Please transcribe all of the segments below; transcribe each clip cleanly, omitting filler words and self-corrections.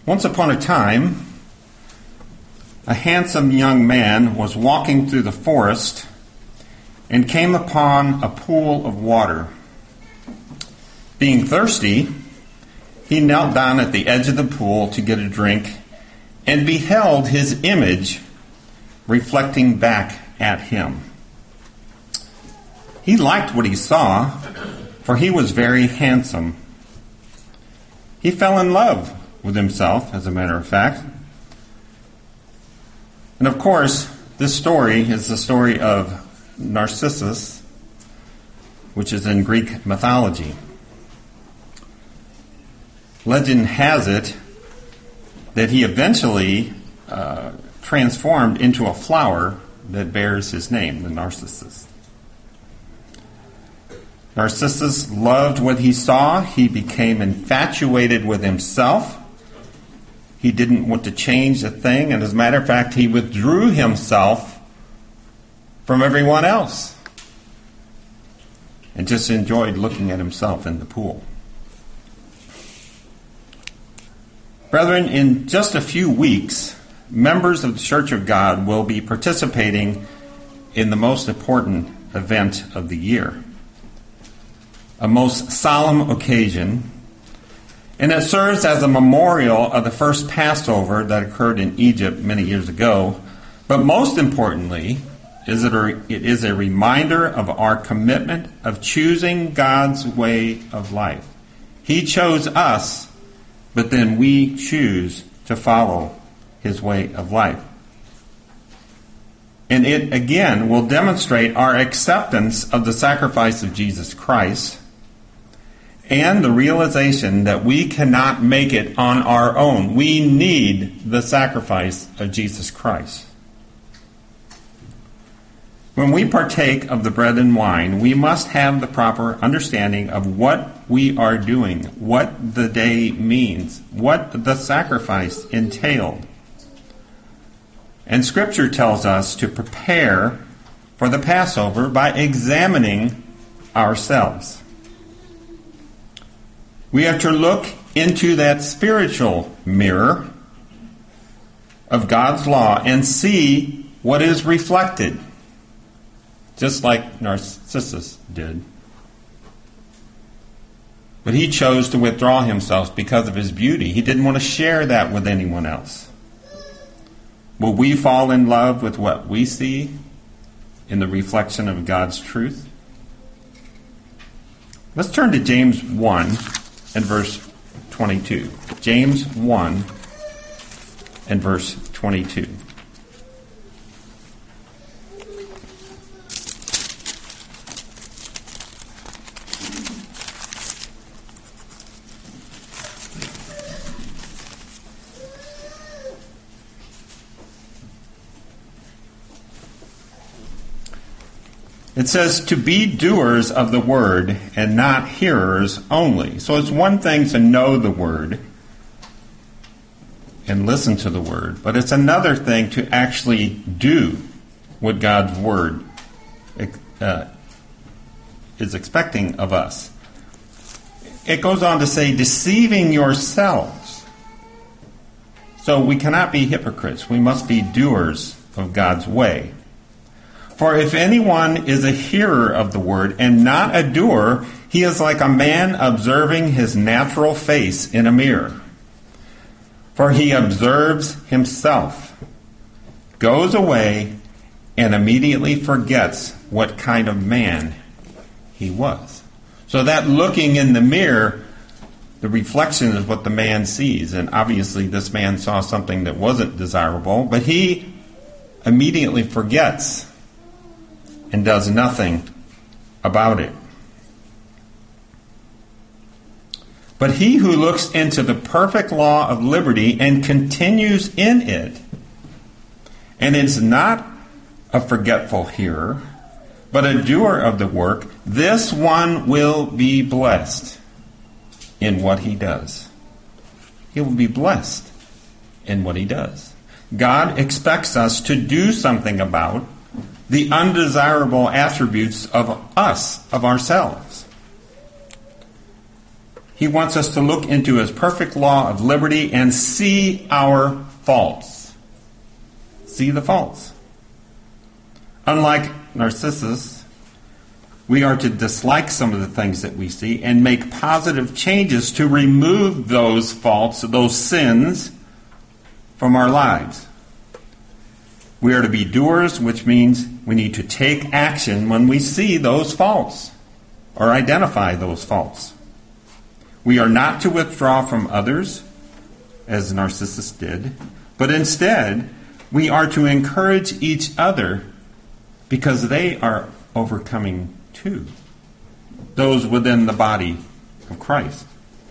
Once upon a time, a handsome young man was walking through the forest and came upon a pool of water. Being thirsty, he knelt down at the edge of the pool to get a drink and beheld his image reflecting back at him. He liked what he saw, for he was very handsome. He fell in love with himself, as a matter of fact. And of course, this story is the story of Narcissus, which is in Greek mythology. Legend has it that he eventually transformed into a flower that bears his name, the Narcissus. Narcissus loved what he saw. He became infatuated with himself. He didn't want to change a thing, and as a matter of fact, he withdrew himself from everyone else and just enjoyed looking at himself in the pool. Brethren, in just a few weeks, members of the Church of God will be participating in the most important event of the year, a most solemn occasion, and it serves as a memorial of the first Passover that occurred in Egypt many years ago. But most importantly, it is a reminder of our commitment of choosing God's way of life. He chose us, but then we choose to follow his way of life. And it, again, will demonstrate our acceptance of the sacrifice of Jesus Christ and the realization that we cannot make it on our own. We need the sacrifice of Jesus Christ. When we partake of the bread and wine, we must have the proper understanding of what we are doing, what the day means, what the sacrifice entailed. And Scripture tells us to prepare for the Passover by examining ourselves. We have to look into that spiritual mirror of God's law and see what is reflected, just like Narcissus did. But he chose to withdraw himself because of his beauty. He didn't want to share that with anyone else. Will we fall in love with what we see in the reflection of God's truth? Let's turn to James 1 and verse 22. James 1 and verse 22. It says to be doers of the word and not hearers only. So it's one thing to know the word and listen to the word, but it's another thing to actually do what God's word is expecting of us. It goes on to say, deceiving yourselves. So we cannot be hypocrites. We must be doers of God's way. For if anyone is a hearer of the word and not a doer, he is like a man observing his natural face in a mirror. For he observes himself, goes away, and immediately forgets what kind of man he was. So that looking in the mirror, the reflection is what the man sees. And obviously this man saw something that wasn't desirable, but he immediately forgets and does nothing about it. But he who looks into the perfect law of liberty and continues in it, and is not a forgetful hearer, but a doer of the work, this one will be blessed in what he does. He will be blessed in what he does. God expects us to do something about the undesirable attributes of us, of ourselves. He wants us to look into his perfect law of liberty and see our faults. See the faults. Unlike Narcissus, we are to dislike some of the things that we see and make positive changes to remove those faults, those sins, from our lives. We are to be doers, which means we need to take action when we see those faults or identify those faults. We are not to withdraw from others, as Narcissus did, but instead we are to encourage each other because they are overcoming too, those within the body of Christ.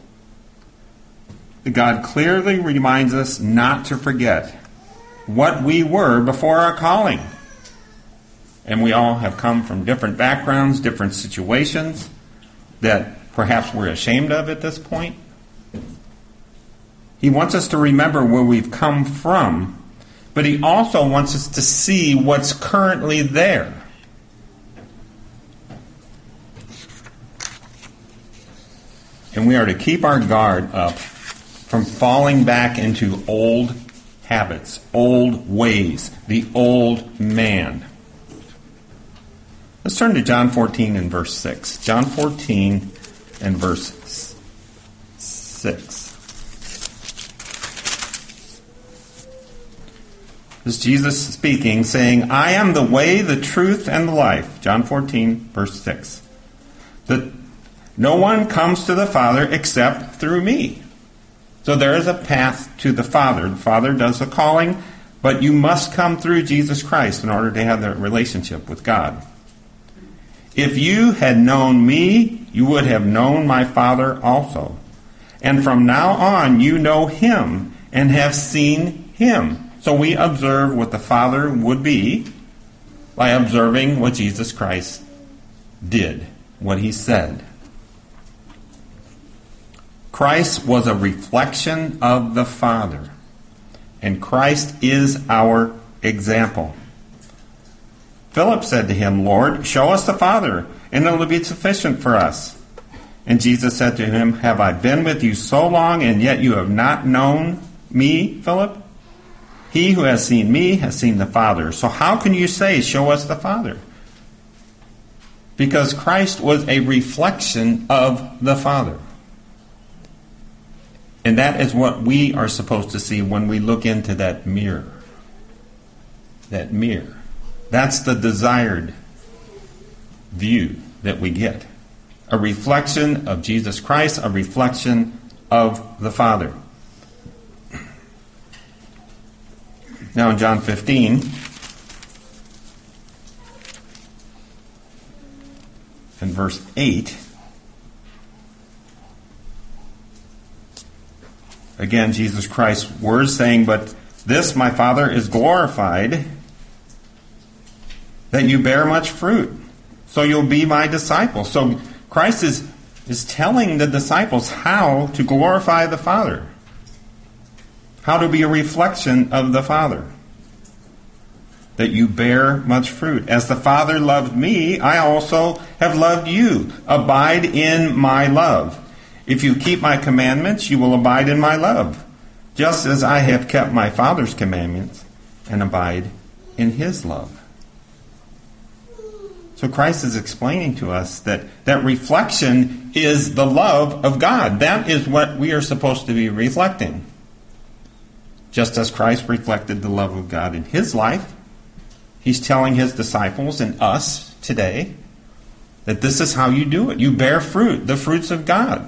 God clearly reminds us not to forget what we were before our calling. And we all have come from different backgrounds, different situations that perhaps we're ashamed of at this point. He wants us to remember where we've come from, but he also wants us to see what's currently there. And we are to keep our guard up from falling back into old habits, old ways, the old man. Let's turn to John 14 and verse 6. John 14 and verse 6. This is Jesus speaking, saying, I am the way, the truth, and the life. John 14, verse 6. That no one comes to the Father except through me. So there is a path to the Father. The Father does the calling, but you must come through Jesus Christ in order to have that relationship with God. If you had known me, you would have known my Father also. And from now on, you know him and have seen him. So we observe what the Father would be by observing what Jesus Christ did, what he said. Christ was a reflection of the Father, and Christ is our example. Philip said to him, Lord, show us the Father, and it will be sufficient for us. And Jesus said to him, have I been with you so long, and yet you have not known me, Philip? He who has seen me has seen the Father. So how can you say, show us the Father? Because Christ was a reflection of the Father. And that is what we are supposed to see when we look into that mirror. That mirror. That's the desired view that we get. A reflection of Jesus Christ, a reflection of the Father. Now in John 15, in verse 8, again, Jesus Christ's words saying, but this my Father is glorified, that you bear much fruit, so you'll be my disciples. So Christ is telling the disciples how to glorify the Father, how to be a reflection of the Father, that you bear much fruit. As the Father loved me, I also have loved you. Abide in my love. If you keep my commandments, you will abide in my love, just as I have kept my Father's commandments and abide in his love. So Christ is explaining to us that reflection is the love of God. That is what we are supposed to be reflecting. Just as Christ reflected the love of God in his life, he's telling his disciples and us today that this is how you do it. You bear fruit, the fruits of God,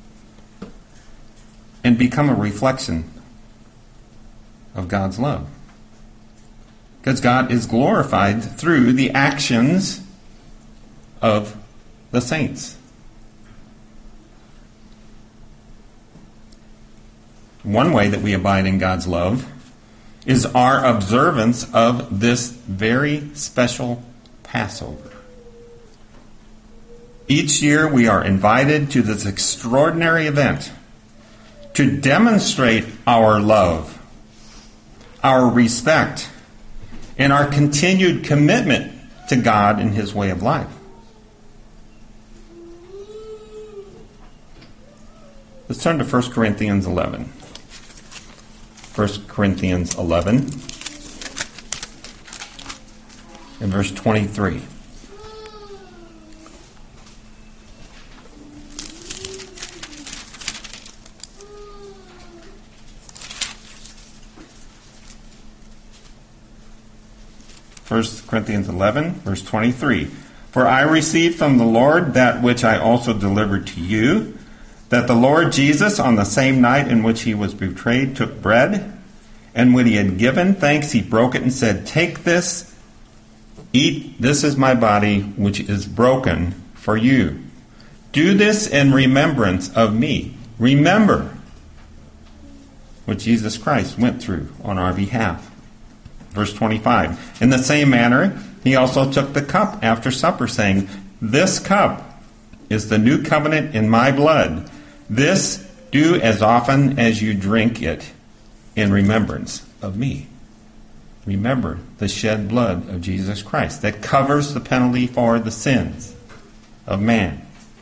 and become a reflection of God's love. Because God is glorified through the actions of the saints. One way that we abide in God's love is our observance of this very special Passover. Each year we are invited to this extraordinary event to demonstrate our love, our respect, and our continued commitment to God and his way of life. Let's turn to 1 Corinthians 11. 1 Corinthians 11 and verse 23. First Corinthians 11, verse 23. For I received from the Lord that which I also delivered to you, that the Lord Jesus, on the same night in which he was betrayed, took bread, and when he had given thanks, he broke it and said, Take this, eat, this is my body, which is broken for you. Do this in remembrance of me. Remember what Jesus Christ went through on our behalf. Verse 25, in the same manner, he also took the cup after supper, saying, This cup is the new covenant in my blood. This do as often as you drink it in remembrance of me. Remember the shed blood of Jesus Christ that covers the penalty for the sins of man.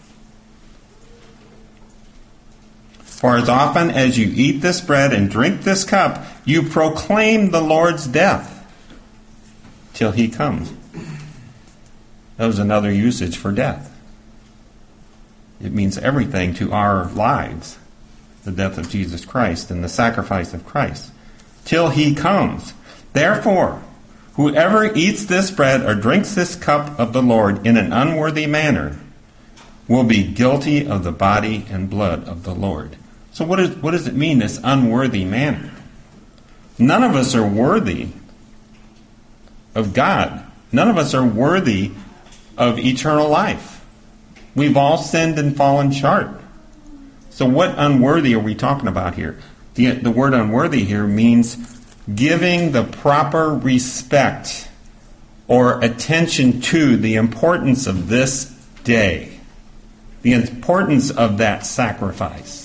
For as often as you eat this bread and drink this cup, you proclaim the Lord's death till he comes. That was another usage for death. It means everything to our lives, the death of Jesus Christ and the sacrifice of Christ, till he comes. Therefore, whoever eats this bread or drinks this cup of the Lord in an unworthy manner will be guilty of the body and blood of the Lord. So what does it mean, this unworthy manner? None of us are worthy of God. None of us are worthy of eternal life. We've all sinned and fallen short. So what unworthy are we talking about here? The word unworthy here means giving the proper respect or attention to the importance of this day, the importance of that sacrifice.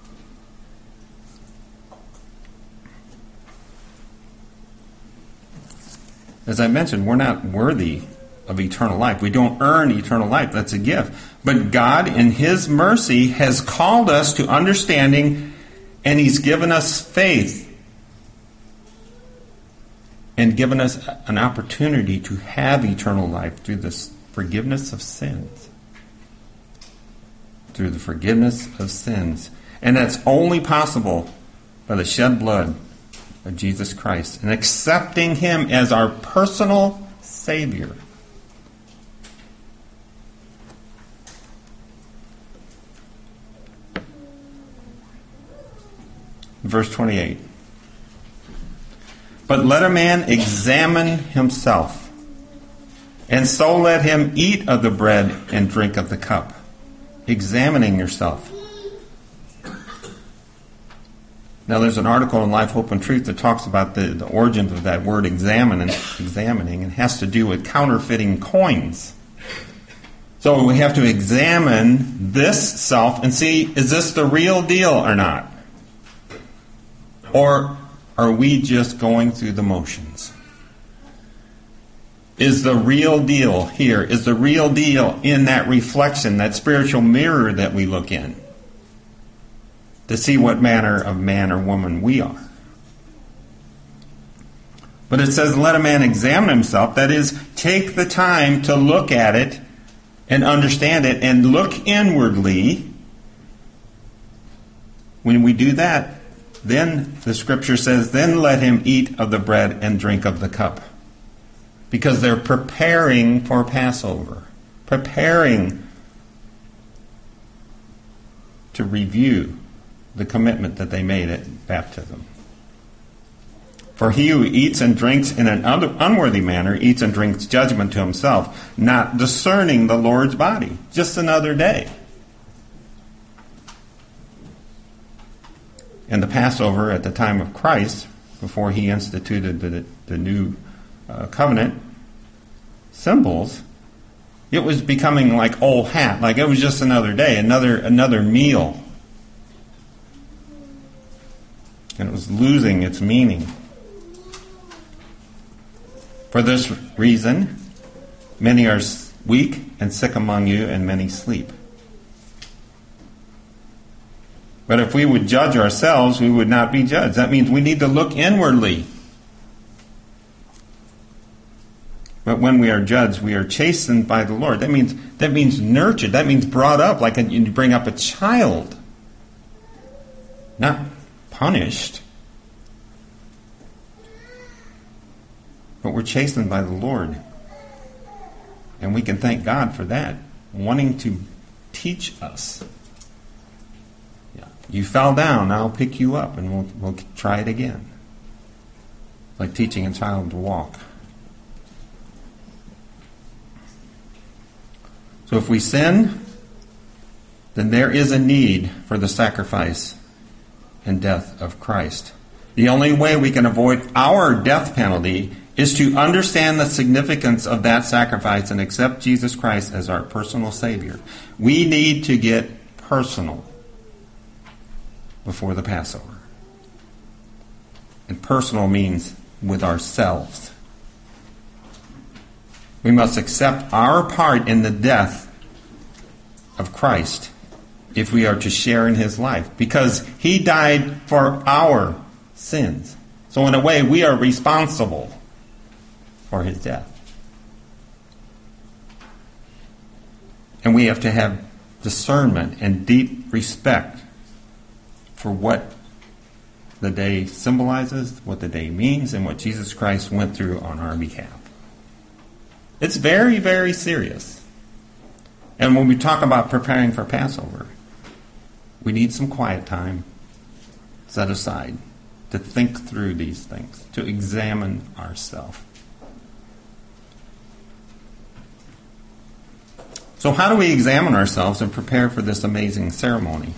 As I mentioned, we're not worthy of eternal life. We don't earn eternal life. That's a gift. But God, in his mercy, has called us to understanding, and he's given us faith and given us an opportunity to have eternal life through this forgiveness of sins. Through the forgiveness of sins. And that's only possible by the shed blood of Jesus Christ and accepting him as our personal Savior. Verse 28. But let a man examine himself, and so let him eat of the bread and drink of the cup. Examining yourself. Now there's an article in Life, Hope, and Truth that talks about the origin of that word examining, and has to do with counterfeiting coins. So we have to examine this self and see, is this the real deal or not? Or are we just going through the motions? Is the real deal here? Is the real deal in that reflection, that spiritual mirror that we look in, to see what manner of man or woman we are? But it says, let a man examine himself. That is, take the time to look at it and understand it and look inwardly. When we do that, then the scripture says, then let him eat of the bread and drink of the cup. Because they're preparing for Passover. Preparing to review the commitment that they made at baptism. For he who eats and drinks in an unworthy manner eats and drinks judgment to himself, not discerning the Lord's body. Just another day. And the Passover at the time of Christ, before he instituted the new covenant symbols, it was becoming like old hat, like it was just another day, another meal. And it was losing its meaning. For this reason, many are weak and sick among you, and many sleep. But if we would judge ourselves, we would not be judged. That means we need to look inwardly. But when we are judged, we are chastened by the Lord. That means nurtured. That means brought up like you bring up a child. Not punished. But we're chastened by the Lord. And we can thank God for that, wanting to teach us. Yeah. You fell down, I'll pick you up, and we'll try it again. Like teaching a child to walk. So if we sin, then there is a need for the sacrifice and death of Christ. The only way we can avoid our death penalty is to understand the significance of that sacrifice and accept Jesus Christ as our personal Savior. We need to get personal before the Passover. And personal means with ourselves. We must accept our part in the death of Christ if we are to share in His life, because He died for our sins. So in a way, we are responsible for His death. And we have to have discernment and deep respect for what the day symbolizes, what the day means, and what Jesus Christ went through on our behalf. It's very, very serious. And when we talk about preparing for Passover, we need some quiet time set aside to think through these things, to examine ourselves. So how do we examine ourselves and prepare for this amazing ceremony?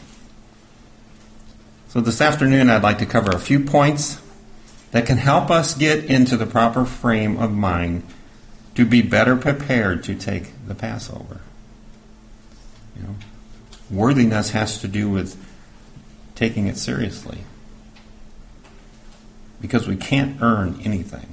So this afternoon I'd like to cover a few points that can help us get into the proper frame of mind to be better prepared to take the Passover. You know, worthiness has to do with taking it seriously, because we can't earn anything.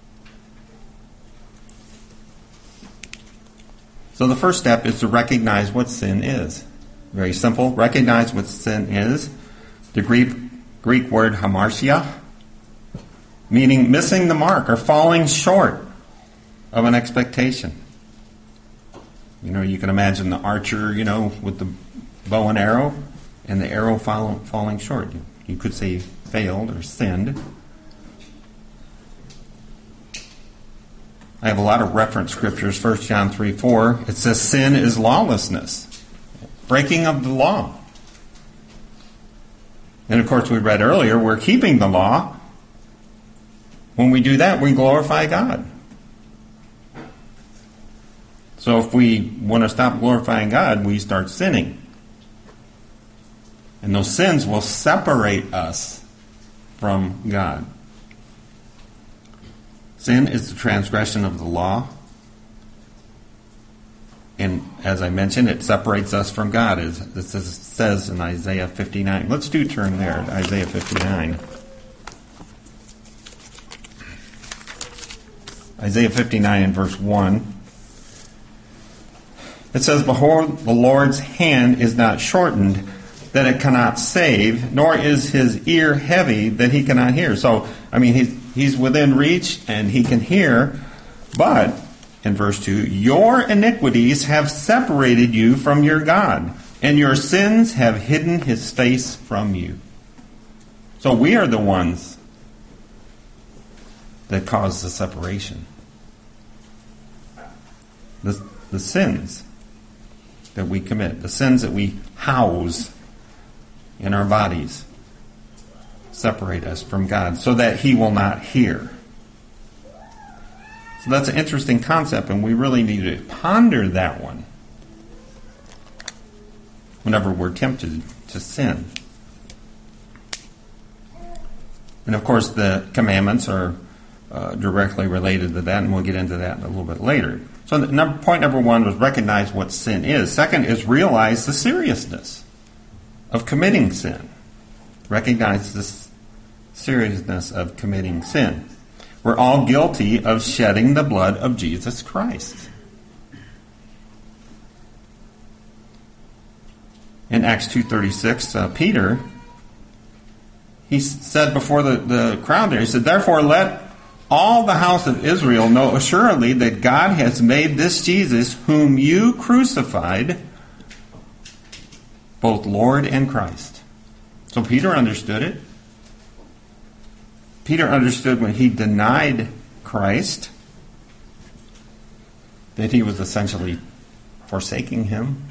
So the first step is to recognize what sin is. Very simple. Recognize what sin is. The Greek word hamartia, meaning missing the mark or falling short of an expectation. You know, you can imagine the archer, with the bow and arrow, and the arrow falling short. You could say failed or sinned. I have a lot of reference scriptures. 1 John 3:4. It says sin is lawlessness, breaking of the law. And of course, we read earlier, we're keeping the law. When we do that, we glorify God. So if we want to stop glorifying God, we start sinning. And those sins will separate us from God. Sin is the transgression of the law. And as I mentioned, it separates us from God, as it says in Isaiah 59. Let's turn there, Isaiah 59. Isaiah 59 and verse 1. It says, "Behold, the Lord's hand is not shortened, that it cannot save, nor is His ear heavy, that He cannot hear." So, He's within reach, and He can hear, but, in verse 2, "Your iniquities have separated you from your God, and your sins have hidden His face from you." So we are the ones that cause the separation. The sins that we commit, the sins that we house in our bodies, separate us from God so that He will not hear. So that's an interesting concept, and we really need to ponder that one whenever we're tempted to sin. And of course, the commandments are directly related to that, and we'll get into that a little bit later. So point number one was recognize what sin is. Second is realize the seriousness of committing sin. Recognize the seriousness of committing sin. We're all guilty of shedding the blood of Jesus Christ. And in Acts 2:36, Peter, he said before the crowd there, he said, "Therefore let all the house of Israel know assuredly that God has made this Jesus, whom you crucified, both Lord and Christ." So Peter understood it. Peter understood when he denied Christ that he was essentially forsaking him.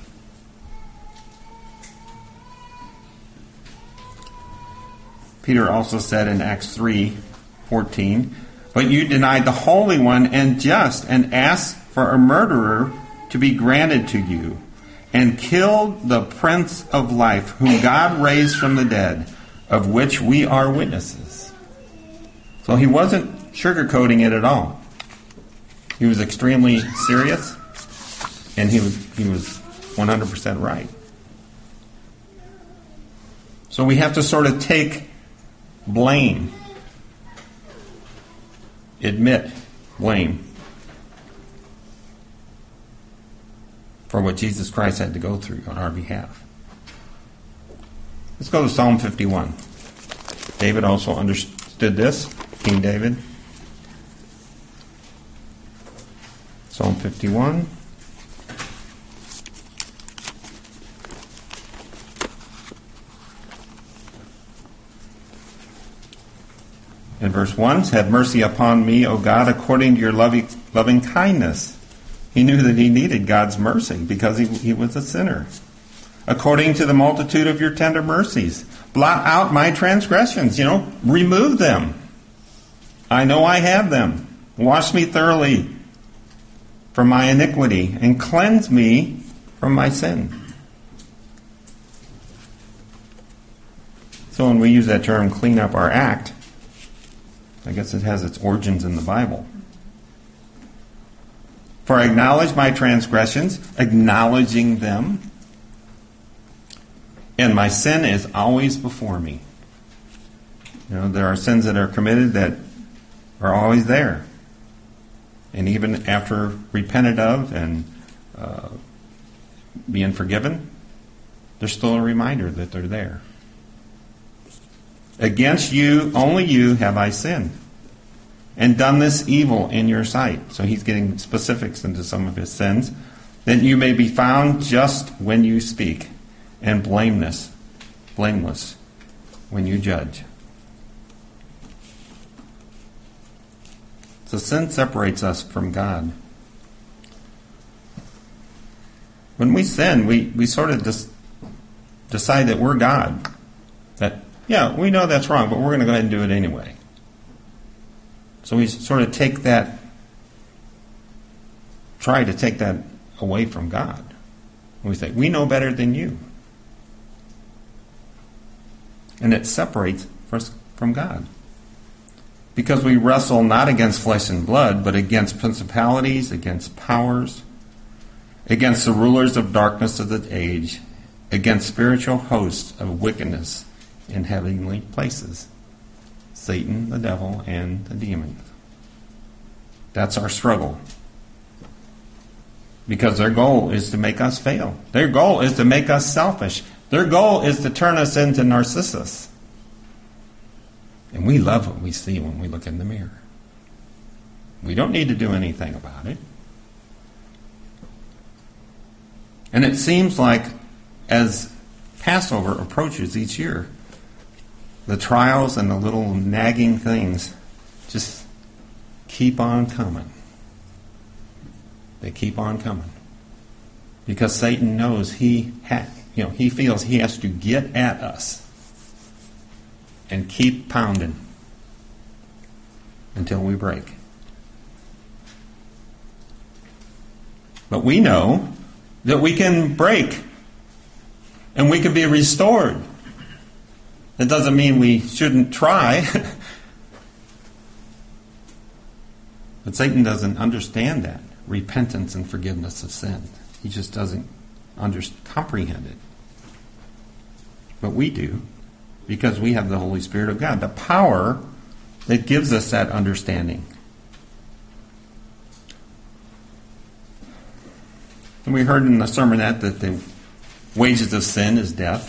Peter also said in Acts 3:14, "But you denied the Holy One and just, and asked for a murderer to be granted to you, and killed the Prince of Life, whom God raised from the dead, of which we are witnesses." So he wasn't sugarcoating it at all. He was extremely serious, and he was 100% right. So we have to sort of take blame, admit blame for what Jesus Christ had to go through on our behalf. Let's go to Psalm 51. David also understood this, King David. Psalm 51. In verse 1, "Have mercy upon me, O God, according to your loving kindness." He knew that he needed God's mercy because he was a sinner. "According to the multitude of your tender mercies, blot out my transgressions." Remove them. I know I have them. Wash me thoroughly from my iniquity and cleanse me from my sin. So when we use that term, clean up our act, I guess it has its origins in the Bible. "For I acknowledge my transgressions," acknowledging them, "and my sin is always before me." There are sins that are committed that are always there. And even after repented of and being forgiven, there's still a reminder that they're there. "Against you, only you, have I sinned, and done this evil in your sight." So he's getting specifics into some of his sins. "That you may be found just when you speak, and blameless when you judge." So sin separates us from God. When we sin, we sort of decide that we're God. That, yeah, we know that's wrong, but we're going to go ahead and do it anyway. So we sort of try to take that away from God. And we say, we know better than you. And it separates us from God. Because we wrestle not against flesh and blood, but against principalities, against powers, against the rulers of darkness of the age, against spiritual hosts of wickedness in heavenly places. Satan, the devil, and the demons. That's our struggle. Because their goal is to make us fail. Their goal is to make us selfish. Their goal is to turn us into Narcissus. And we love what we see when we look in the mirror. We don't need to do anything about it. And it seems like as Passover approaches each year, the trials and the little nagging things just keep on coming. They keep on coming. Because Satan knows he feels he has to get at us and keep pounding until we break. But we know that we can break and we can be restored. That doesn't mean we shouldn't try. But Satan doesn't understand that. Repentance and forgiveness of sin. He just doesn't comprehend it. But we do, because we have the Holy Spirit of God, the power that gives us that understanding. And we heard in the sermonette that Wages of sin is death.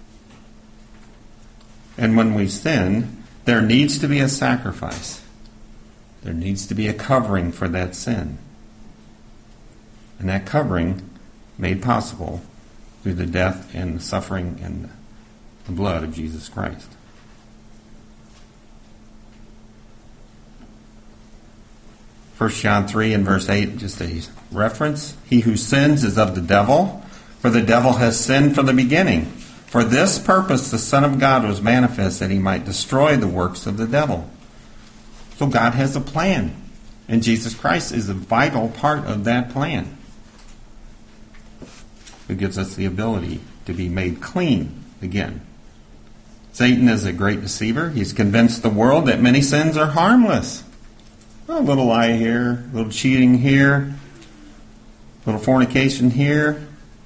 And when we sin, there needs to be a sacrifice. There needs to be a covering for that sin. And that covering made possible through the death and the suffering and the blood of Jesus Christ. 1 John 3 and verse 8, just a reference. He who sins is of the devil, for the devil has sinned from the beginning. For this purpose the Son of God was manifest, that he might destroy the works of the devil. So God has a plan, and Jesus Christ is a vital part of that plan. It gives us the ability to be made clean again. Satan is a great deceiver. He's convinced the world that many sins are harmless. A little lie here, a little cheating here, a little fornication here.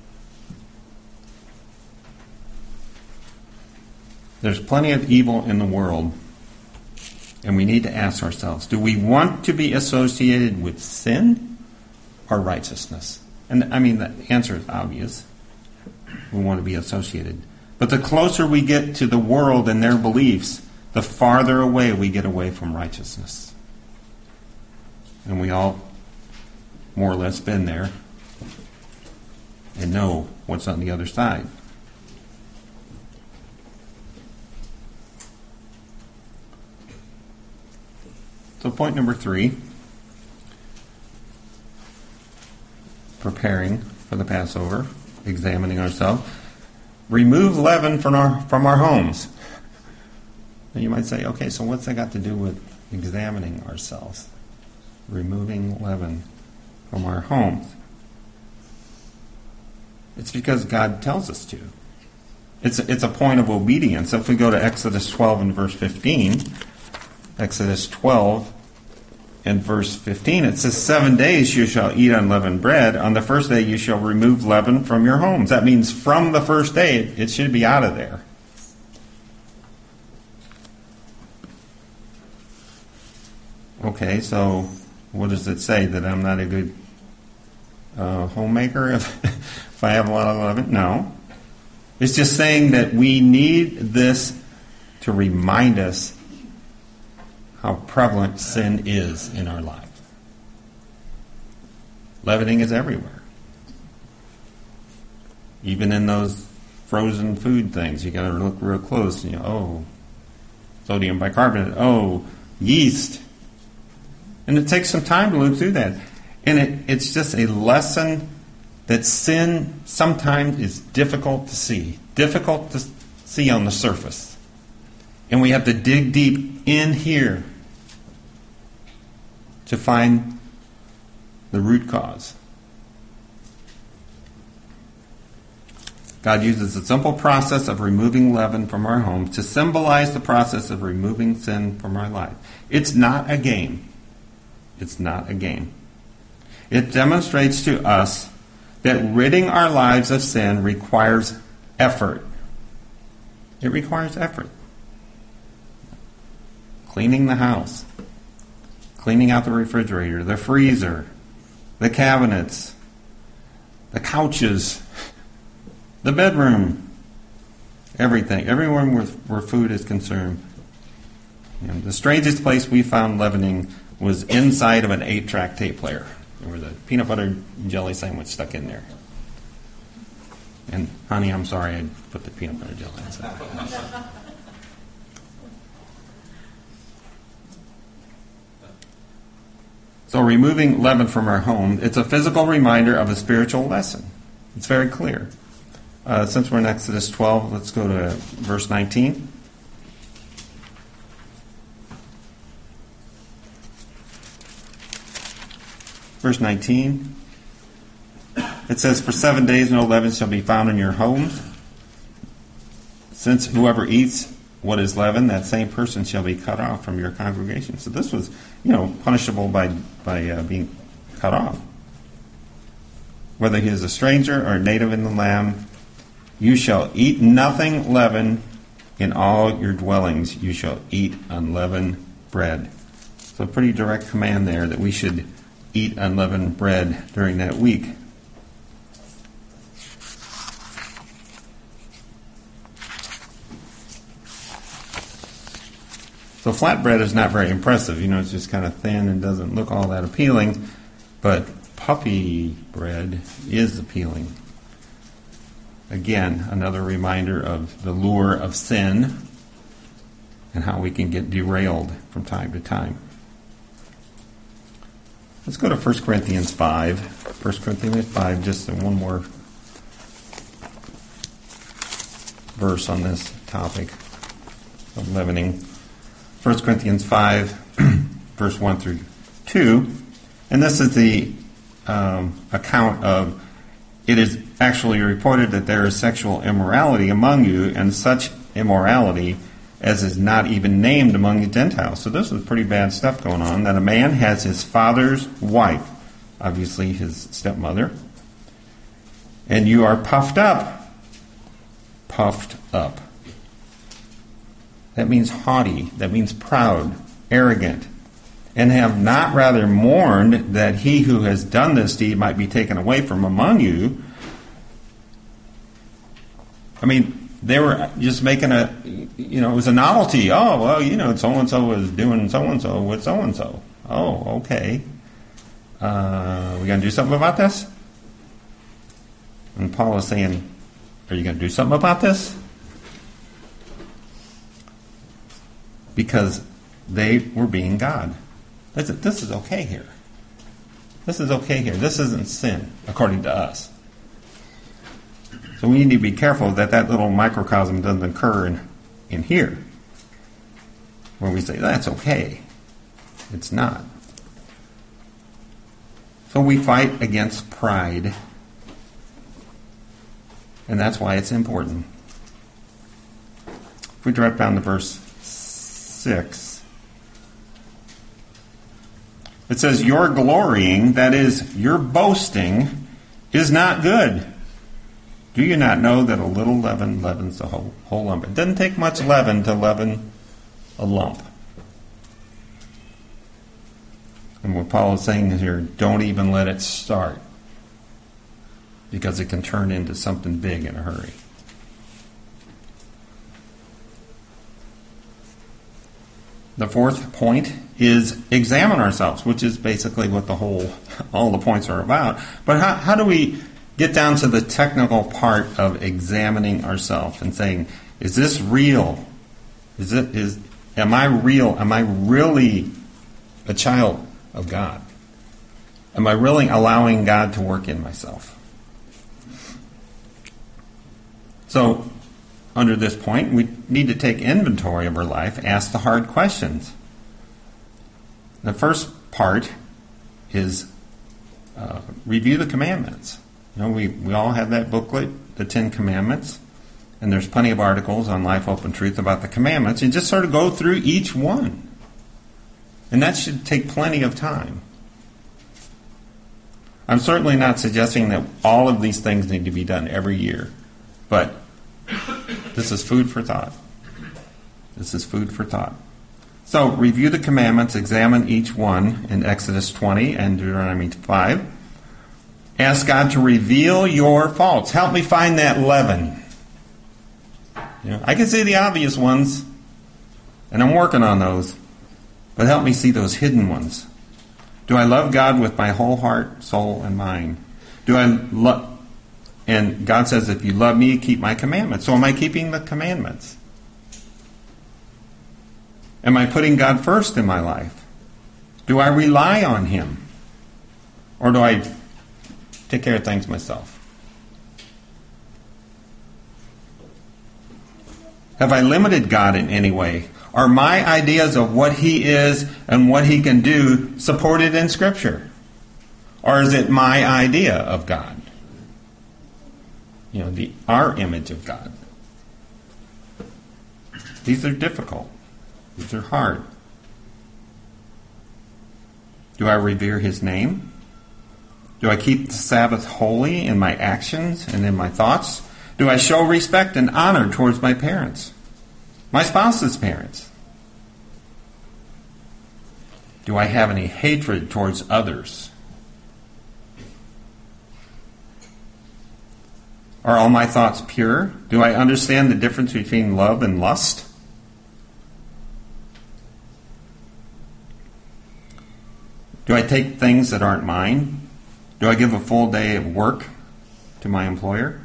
There's plenty of evil in the world, and we need to ask ourselves, do we want to be associated with sin or righteousness? And I mean, the answer is obvious. We want to be associated. But the closer we get to the world and their beliefs, the farther away we get away from righteousness. And we all more or less been there and know what's on the other side. So point number 3, preparing for the Passover, examining ourselves. Remove leaven from our homes. Now you might say, okay, so what's that got to do with examining ourselves? Removing leaven from our homes. It's because God tells us to. It's a point of obedience. If we go to Exodus 12 and verse 15, Exodus 12 and verse 15, it says, 7 days you shall eat unleavened bread. On the first day you shall remove leaven from your homes. That means from the first day it should be out of there. Okay, so what does it say? That I'm not a good homemaker if I have a lot of leaven? No. It's just saying that we need this to remind us how prevalent sin is in our lives. Leavening is everywhere. Even in those frozen food things, you got to look real close. Sodium bicarbonate. Yeast. And it takes some time to look through that. And it's just a lesson that sin sometimes is difficult to see on the surface. And we have to dig deep in here to find the root cause. God uses the simple process of removing leaven from our homes to symbolize the process of removing sin from our life. It's not a game. It's not a game. It demonstrates to us that ridding our lives of sin requires effort. It requires effort. Cleaning the house, cleaning out the refrigerator, the freezer, the cabinets, the couches, the bedroom, everything, everywhere where food is consumed. The strangest place we found leavening was inside of an 8-track tape player. There was a peanut butter and jelly sandwich stuck in there. And, honey, I'm sorry I put the peanut butter jelly inside. So removing leaven from our home, it's a physical reminder of a spiritual lesson. It's very clear. Since we're in Exodus 12, let's go to verse 19. Verse 19, it says, "For 7 days no leaven shall be found in your homes. Since whoever eats what is leavened, that same person shall be cut off from your congregation." So this was, punishable by being cut off. Whether he is a stranger or a native in the land, you shall eat nothing leavened in all your dwellings. You shall eat unleavened bread. So a pretty direct command there that we should eat unleavened bread during that week. So flatbread is not very impressive. It's just kind of thin and doesn't look all that appealing. But puffy bread is appealing. Again, another reminder of the lure of sin and how we can get derailed from time to time. Let's go to 1 Corinthians 5. 1 Corinthians 5, just one more verse on this topic of leavening. 1 Corinthians 5, verse 1 through 2. And this is the account of, it is actually reported that there is sexual immorality among you, and such immorality as is not even named among the Gentiles. So this is pretty bad stuff going on, that a man has his father's wife, obviously his stepmother, and you are puffed up. Puffed up. That means haughty. That means proud, arrogant, and have not rather mourned that he who has done this deed might be taken away from among you. I mean, they were just making it was a novelty. Oh, well, so-and-so was doing so-and-so with so-and-so. Oh, okay. We going to do something about this? And Paul is saying, are you going to do something about this? Because they were being God. This is okay here. This is okay here. This isn't sin, according to us. So we need to be careful that little microcosm doesn't occur in here, where we say, that's okay. It's not. So we fight against pride, and that's why it's important. If we drop down to verse 6, it says, your glorying, that is, your boasting, is not good. Do you not know that a little leaven leavens the whole lump? It doesn't take much leaven to leaven a lump. And what Paul is saying is here, don't even let it start, because it can turn into something big in a hurry. The fourth point is examine ourselves, which is basically what all the points are about. But how do we get down to the technical part of examining ourselves and saying, is this real? Am I real? Am I really a child of God? Am I really allowing God to work in myself? So, under this point, we need to take inventory of our life, ask the hard questions. The first part is review the commandments. We all have that booklet, the 10 Commandments, and there's plenty of articles on Life, Hope, and Truth about the commandments, and just sort of go through each one. And that should take plenty of time. I'm certainly not suggesting that all of these things need to be done every year, but this is food for thought. This is food for thought. So, review the commandments, examine each one in Exodus 20 and Deuteronomy 5. Ask God to reveal your faults. Help me find that leaven. I can see the obvious ones, and I'm working on those, but help me see those hidden ones. Do I love God with my whole heart, soul, and mind? And God says, if you love me, keep my commandments. So am I keeping the commandments? Am I putting God first in my life? Do I rely on Him? Or do I take care of things myself? Have I limited God in any way? Are my ideas of what He is and what He can do supported in Scripture? Or is it my idea of God? Our image of God. These are difficult. These are hard. Do I revere His name? Do I keep the Sabbath holy in my actions and in my thoughts? Do I show respect and honor towards my parents? My spouse's parents? Do I have any hatred towards others? Are all my thoughts pure? Do I understand the difference between love and lust? Do I take things that aren't mine? Do I give a full day of work to my employer?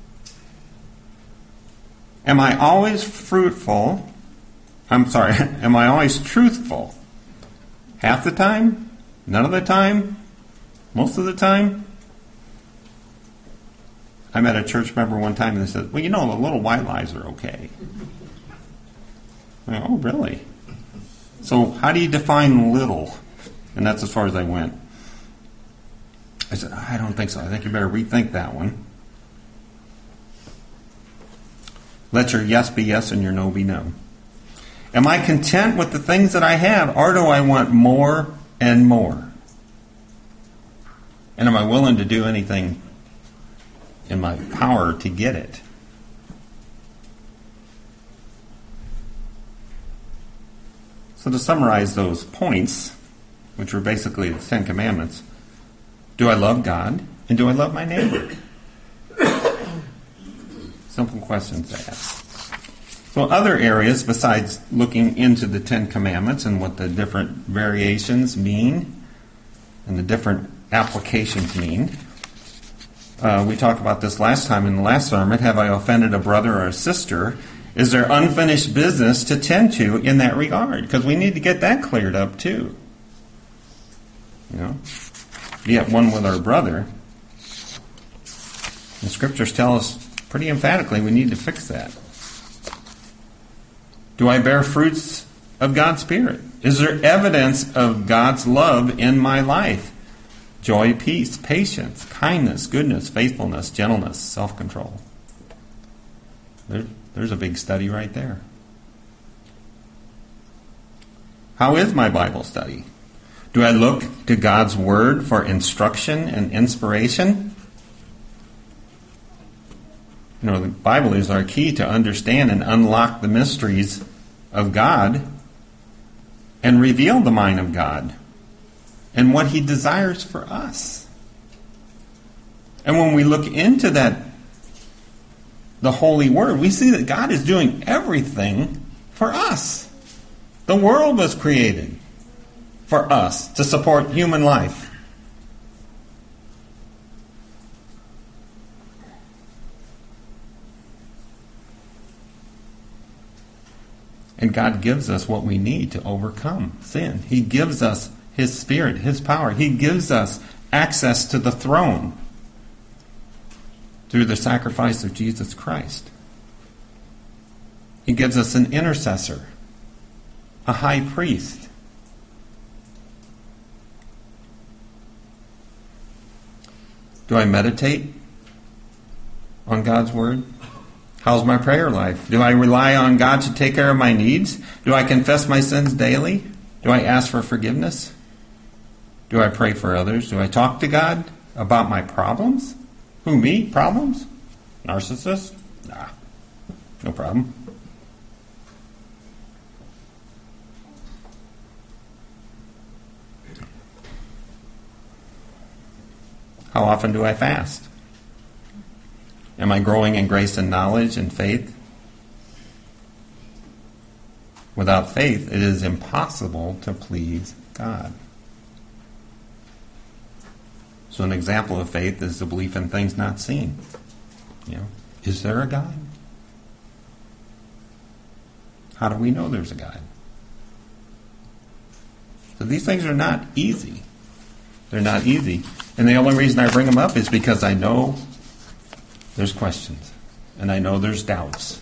Am I always fruitful? Am I always truthful? Half the time? None of the time? Most of the time? I met a church member one time and they said, well, the little white lies are okay. I went, oh, really? So how do you define little? And that's as far as I went. I said, I don't think so. I think you better rethink that one. Let your yes be yes and your no be no. Am I content with the things that I have, or do I want more and more? And am I willing to do anything in my power to get it? So to summarize those points, which were basically the Ten Commandments, do I love God and do I love my neighbor? Simple questions to ask. So other areas besides looking into the Ten Commandments and what the different variations mean and the different applications mean, we talked about this last time in the last sermon. Have I offended a brother or a sister? Is there unfinished business to tend to in that regard? Because we need to get that cleared up too. Be at one with our brother. The scriptures tell us pretty emphatically we need to fix that. Do I bear fruits of God's Spirit? Is there evidence of God's love in my life? Joy, peace, patience, kindness, goodness, faithfulness, gentleness, self-control. There's a big study right there. How is my Bible study? Do I look to God's Word for instruction and inspiration? The Bible is our key to understand and unlock the mysteries of God and reveal the mind of God and what He desires for us. And when we look into that, the Holy Word, we see that God is doing everything for us. The world was created for us to support human life. And God gives us what we need to overcome sin. He gives us His Spirit, His power. He gives us access to the throne through the sacrifice of Jesus Christ. He gives us an intercessor, a high priest. Do I meditate on God's Word? How's my prayer life? Do I rely on God to take care of my needs? Do I confess my sins daily? Do I ask for forgiveness? Do I pray for others? Do I talk to God about my problems? Who, me? Problems? Narcissist? Nah, no problem. How often do I fast? Am I growing in grace and knowledge and faith? Without faith, it is impossible to please God. So an example of faith is the belief in things not seen. Is there a God? How do we know there's a God? So these things are not easy. They're not easy. And the only reason I bring them up is because I know there's questions. And I know there's doubts.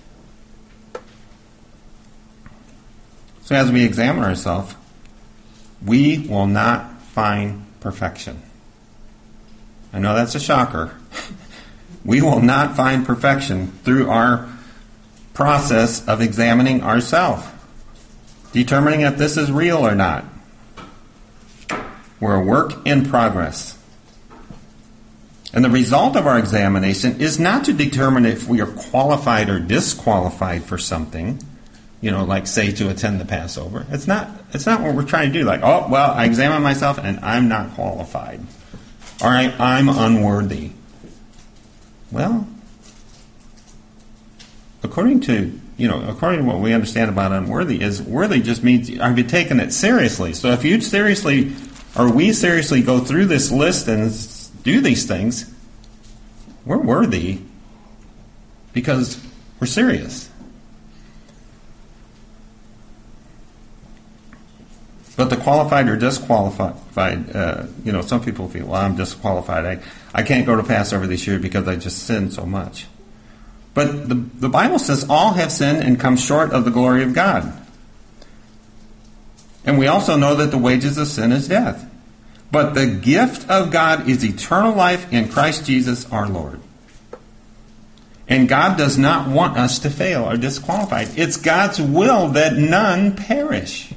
So as we examine ourselves, we will not find perfection. I know that's a shocker. We will not find perfection through our process of examining ourselves, determining if this is real or not. We're a work in progress. And the result of our examination is not to determine if we are qualified or disqualified for something, like say to attend the Passover. It's not what we're trying to do. Like, oh, well, I examine myself and I'm not qualified. Or I'm unworthy. Well, according to what we understand about unworthy is worthy just means have you taken it seriously. So if you seriously or we seriously go through this list and do these things, we're worthy because we're serious. But the qualified or disqualified, some people feel, well, I'm disqualified. I can't go to Passover this year because I just sinned so much. But the Bible says all have sinned and come short of the glory of God. And we also know that the wages of sin is death. But the gift of God is eternal life in Christ Jesus our Lord. And God does not want us to fail or disqualified. It's God's will that none perish.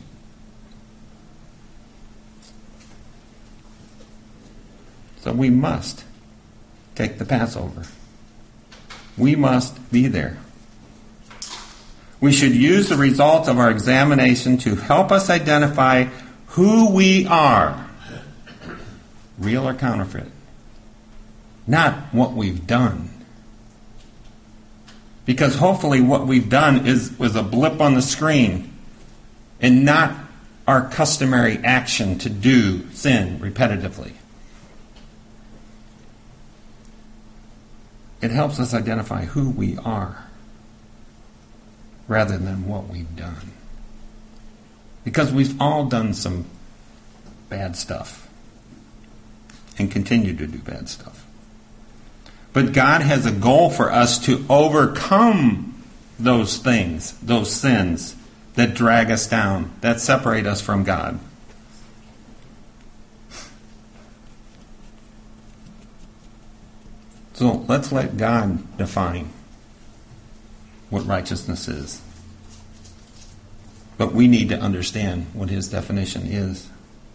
So we must take the Passover. We must be there. We should use the results of our examination to help us identify who we are, real or counterfeit, not what we've done. Because hopefully what we've done was a blip on the screen and not our customary action to do sin repetitively. It helps us identify who we are rather than what we've done. Because we've all done some bad stuff and continue to do bad stuff. But God has a goal for us to overcome those things, those sins that drag us down, that separate us from God. So let's let God define what righteousness is. But we need to understand what His definition is.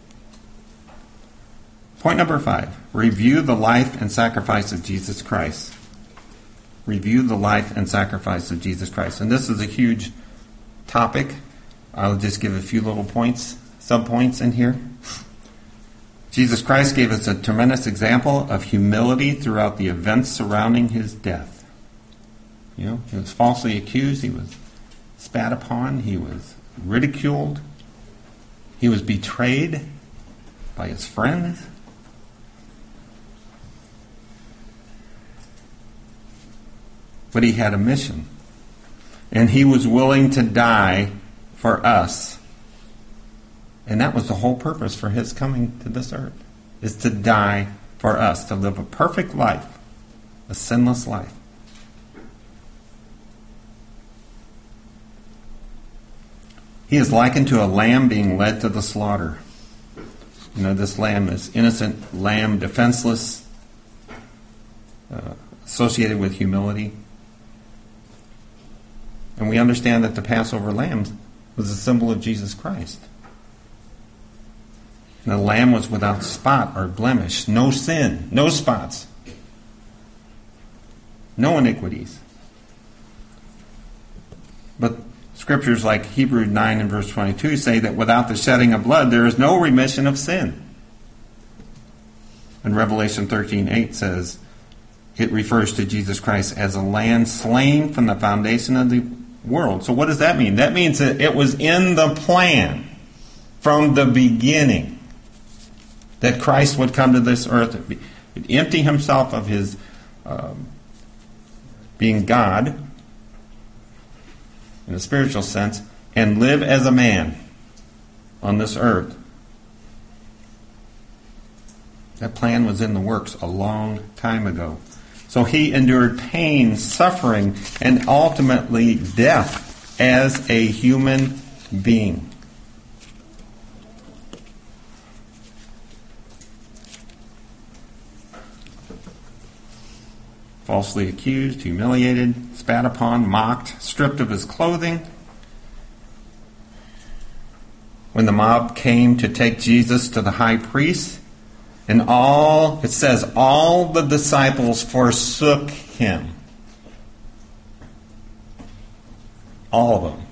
Point number 5. Review the life and sacrifice of Jesus Christ. Review the life and sacrifice of Jesus Christ. And this is a huge topic. I'll just give a few little points, sub-points in here. Jesus Christ gave us a tremendous example of humility throughout the events surrounding His death. He was falsely accused. He was spat upon. He was ridiculed. He was betrayed by His friends. But He had a mission. And He was willing to die for us. And that was the whole purpose for His coming to this earth, is to die for us, to live a perfect life, a sinless life. He is likened to a lamb being led to the slaughter. This lamb is innocent lamb, defenseless, associated with humility. And we understand that the Passover lamb was a symbol of Jesus Christ. And the lamb was without spot or blemish, no sin, no spots, no iniquities. But scriptures like Hebrews 9 and verse 22 say that without the shedding of blood, there is no remission of sin. And Revelation 13:8 says, it refers to Jesus Christ as a lamb slain from the foundation of the world. So what does that mean? That means that it was in the plan from the beginning that Christ would come to this earth, empty Himself of His being God in a spiritual sense, and live as a man on this earth. That plan was in the works a long time ago. So He endured pain, suffering, and ultimately death as a human being. Falsely accused, humiliated, spat upon, mocked, stripped of His clothing. When the mob came to take Jesus to the high priest, and it says, all the disciples forsook Him. All of them.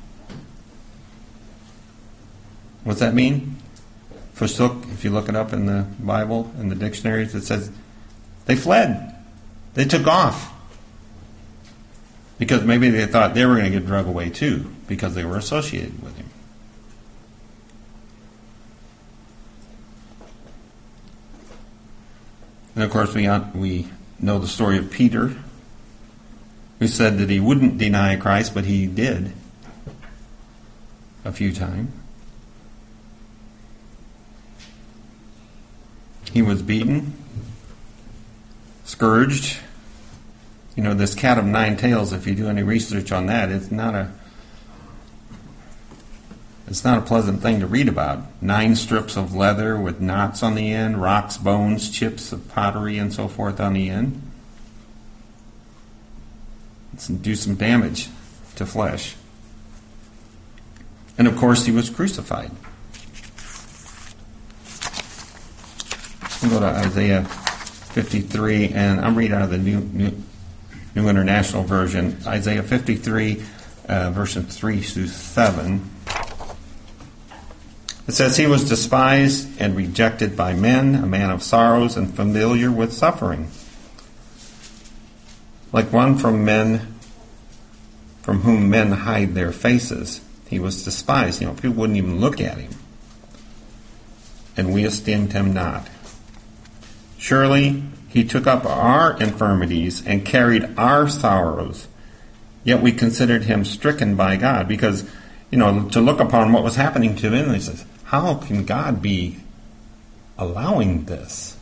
What's that mean? Forsook, if you look it up in the Bible, in the dictionaries, it says they fled. They took off. Because maybe they thought they were going to get drug away too, because they were associated with Him. And of course, we know the story of Peter, who said that he wouldn't deny Christ, but he did a few times. He was beaten, scourged. You know, this cat of nine tails, if you do any research on that, it's not a pleasant thing to read about. 9 strips of leather with knots on the end, rocks, bones, chips of pottery, and so forth on the end. It's do some damage to flesh. And of course, he was crucified. We'll go to Isaiah 53, and I'm reading out of the New International Version. Isaiah 53, verses 3 through 7. It says, "He was despised and rejected by men, a man of sorrows and familiar with suffering. Like one from whom men hide their faces. He was despised." You know, people wouldn't even look at him. "And we esteemed him not. Surely he took up our infirmities and carried our sorrows. Yet we considered him stricken by God." Because, you know, to look upon what was happening to him, he says, how can God be allowing this?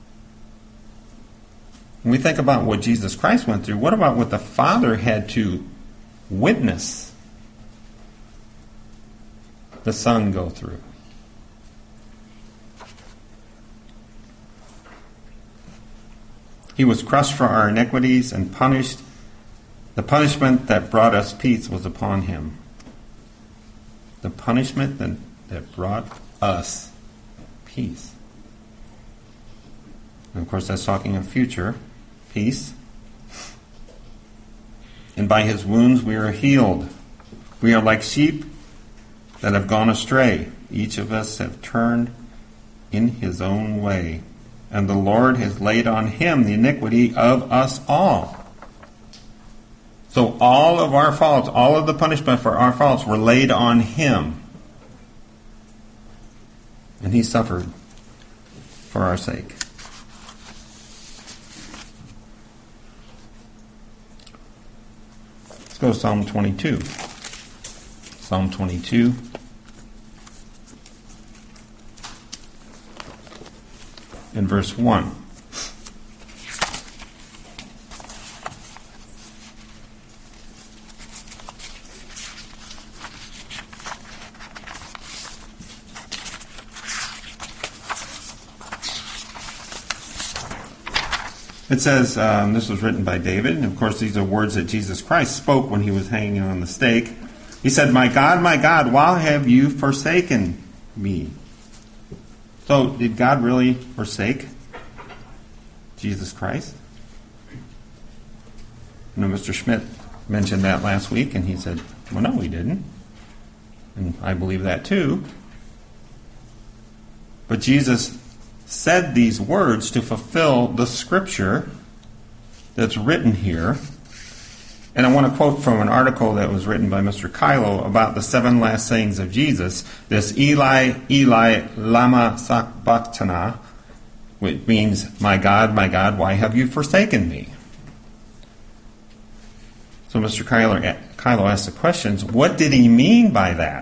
When we think about what Jesus Christ went through, what about what the Father had to witness the Son go through? "He was crushed for our iniquities and punished. The punishment that brought us peace was upon him." The punishment that brought us peace. And of course, that's talking of future peace. "And by his wounds we are healed. We are like sheep that have gone astray. Each of us have turned in his own way. And the Lord has laid on him the iniquity of us all." So all of our faults, all of the punishment for our faults were laid on him. And he suffered for our sake. Let's go to Psalm 22. Psalm 22. In verse 1. It says, this was written by David, and of course these are words that Jesus Christ spoke when he was hanging on the stake. He said, my God, why have you forsaken me?" So, did God really forsake Jesus Christ? You know, Mr. Schmidt mentioned that last week, and he said, well, no, he didn't. And I believe that too. But Jesus said these words to fulfill the scripture that's written here. And I want to quote from an article that was written by Mr. Kylo about the 7 last sayings of Jesus. This Eli, Eli, lama sabachthani, which means, my God, why have you forsaken me? So Mr. Kylo asked the questions, what did he mean by that?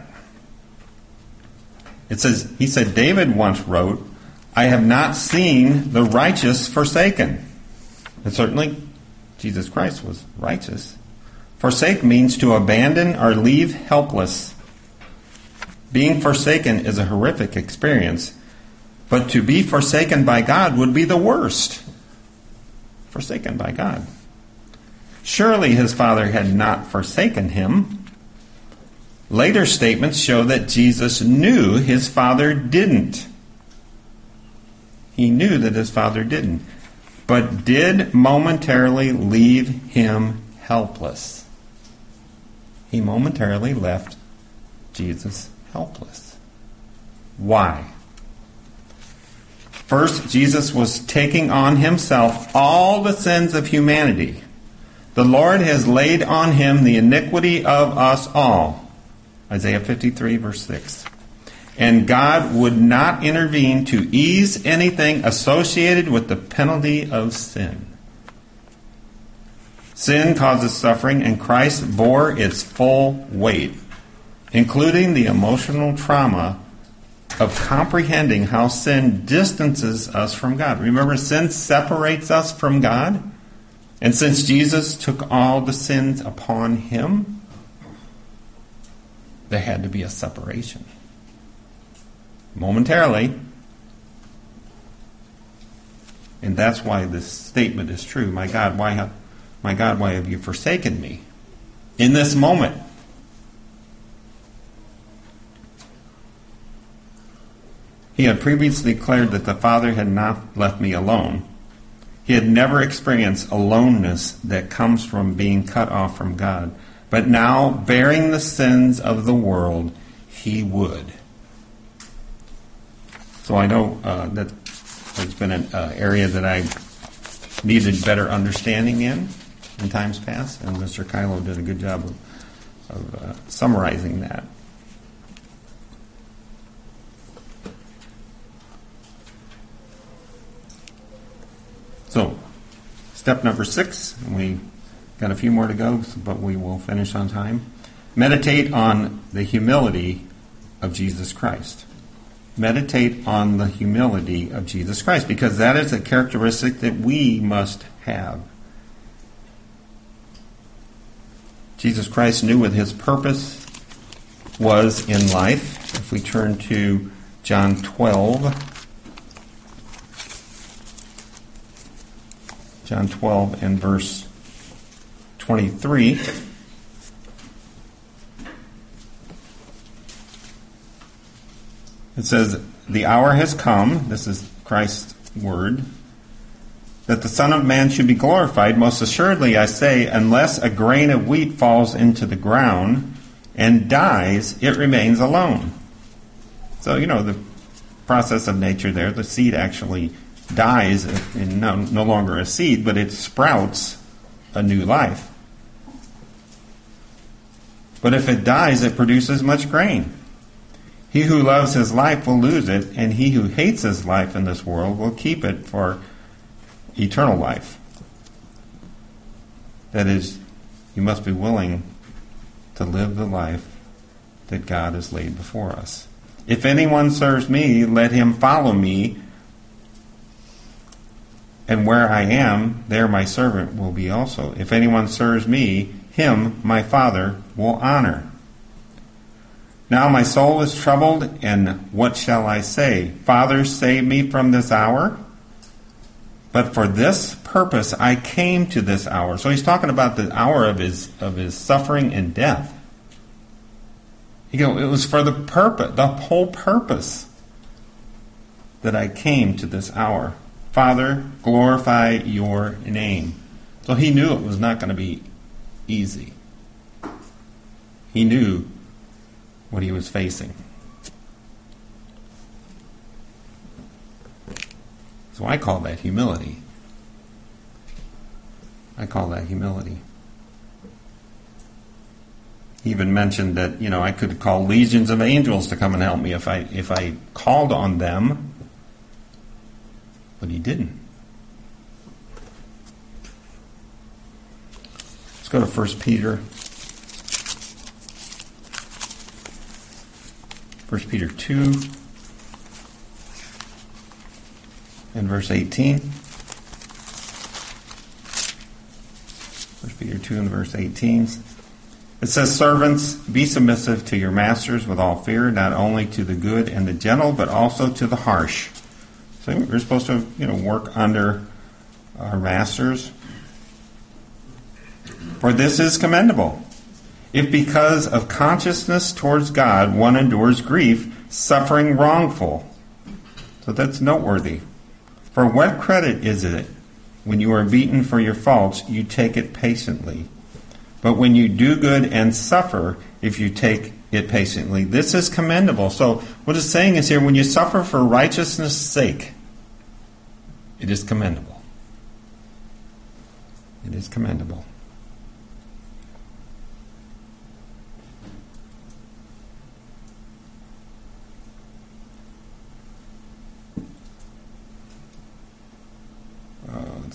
It says, he said, David once wrote, I have not seen the righteous forsaken. And certainly, Jesus Christ was righteous. Forsake means to abandon or leave helpless. Being forsaken is a horrific experience, but to be forsaken by God would be the worst. Forsaken by God. Surely his Father had not forsaken him. Later statements show that Jesus knew his Father didn't. He knew that his Father didn't, but did momentarily leave him helpless. He momentarily left Jesus helpless. Why? First, Jesus was taking on himself all the sins of humanity. The Lord has laid on him the iniquity of us all. Isaiah 53, verse 6. and God would not intervene to ease anything associated with the penalty of sin. Sin causes suffering, and Christ bore its full weight, including the emotional trauma of comprehending how sin distances us from God. Remember, sin separates us from God. And since Jesus took all the sins upon him, there had to be a separation. Momentarily. And that's why this statement is true. My God, why have you forsaken me? In this moment. He had previously declared that the Father had not left me alone. He had never experienced aloneness that comes from being cut off from God. But now, bearing the sins of the world, he would. So I know that there's been an area that I needed better understanding in times past, and Mr. Kylo did a good job of summarizing that. So, step number 6, and we got a few more to go, but we will finish on time. Meditate on the humility of Jesus Christ. Meditate on the humility of Jesus Christ, because that is a characteristic that we must have. Jesus Christ knew what his purpose was in life. If we turn to John 12, and verse 23. It says, "The hour has come," this is Christ's word, "that the Son of Man should be glorified. Most assuredly I say, unless a grain of wheat falls into the ground and dies, it remains alone." So, the process of nature there, the seed actually dies and no longer a seed, but it sprouts a new life. But if it dies, it produces much grain. He who loves his life will lose it, and he who hates his life in this world will keep it for eternal life. That is, you must be willing to live the life that God has laid before us. "If anyone serves me, let him follow me, and where I am, there my servant will be also. If anyone serves me, him my Father will honor. Now my soul is troubled, and what shall I say? Father, save me from this hour? But for this purpose I came to this hour." So he's talking about the hour of his suffering and death. It was for the whole purpose that I came to this hour. "Father, glorify your name." So he knew it was not going to be easy. He knew what he was facing. So I call that humility. He even mentioned that, I could call legions of angels to come and help me if I called on them. But he didn't. Let's go to 1 Peter. 1 Peter 2 and verse 18. 1 Peter 2 and verse 18. It says, "Servants, be submissive to your masters with all fear, not only to the good and the gentle, but also to the harsh." So we're supposed to, work under our masters. "For this is commendable. If because of consciousness towards God one endures grief, suffering wrongful." So that's noteworthy. "For what credit is it when you are beaten for your faults, you take it patiently? But when you do good and suffer, if you take it patiently, this is commendable." So what it's saying is here, when you suffer for righteousness' sake, it is commendable. It is commendable.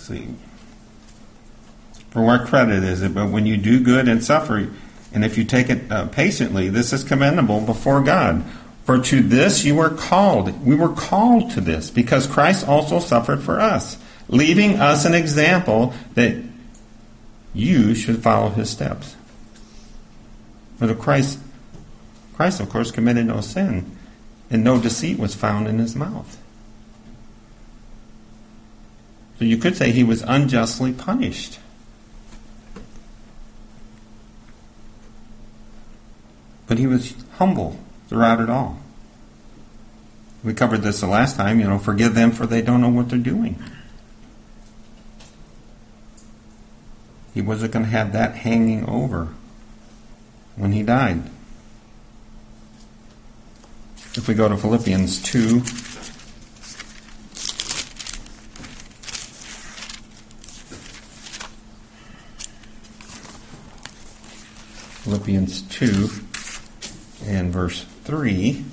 see. For what credit is it? But when you do good and suffer, and if you take it patiently, this is commendable before God. For to this you were called. We were called to this, because Christ also suffered for us, leaving us an example that you should follow his steps. But Christ, of course, committed no sin, and no deceit was found in his mouth. So you could say he was unjustly punished. But he was humble throughout it all. We covered this the last time, forgive them for they don't know what they're doing. He wasn't going to have that hanging over when he died. If we go to Philippians 2, Philippians 2 and verse 3.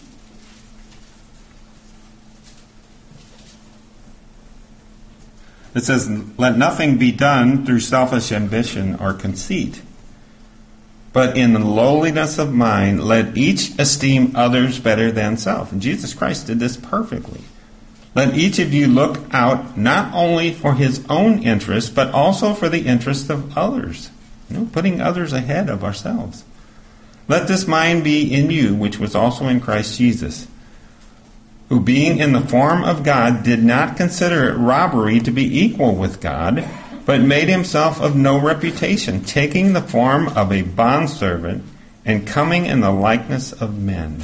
It says, "Let nothing be done through selfish ambition or conceit, but in the lowliness of mind, let each esteem others better than self." And Jesus Christ did this perfectly. "Let each of you look out not only for his own interest, but also for the interest of others." Putting others ahead of ourselves. "Let this mind be in you, which was also in Christ Jesus, who being in the form of God did not consider it robbery to be equal with God, but made himself of no reputation, taking the form of a bondservant and coming in the likeness of men.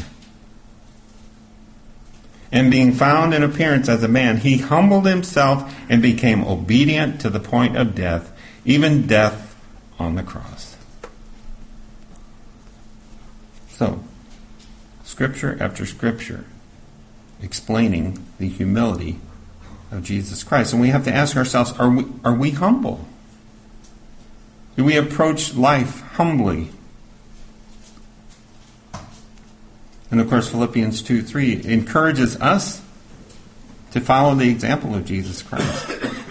And being found in appearance as a man, he humbled himself and became obedient to the point of death, even death on the cross." So, scripture after scripture explaining the humility of Jesus Christ. And we have to ask ourselves, are we humble? Do we approach life humbly? And of course, Philippians 2:3 encourages us to follow the example of Jesus Christ.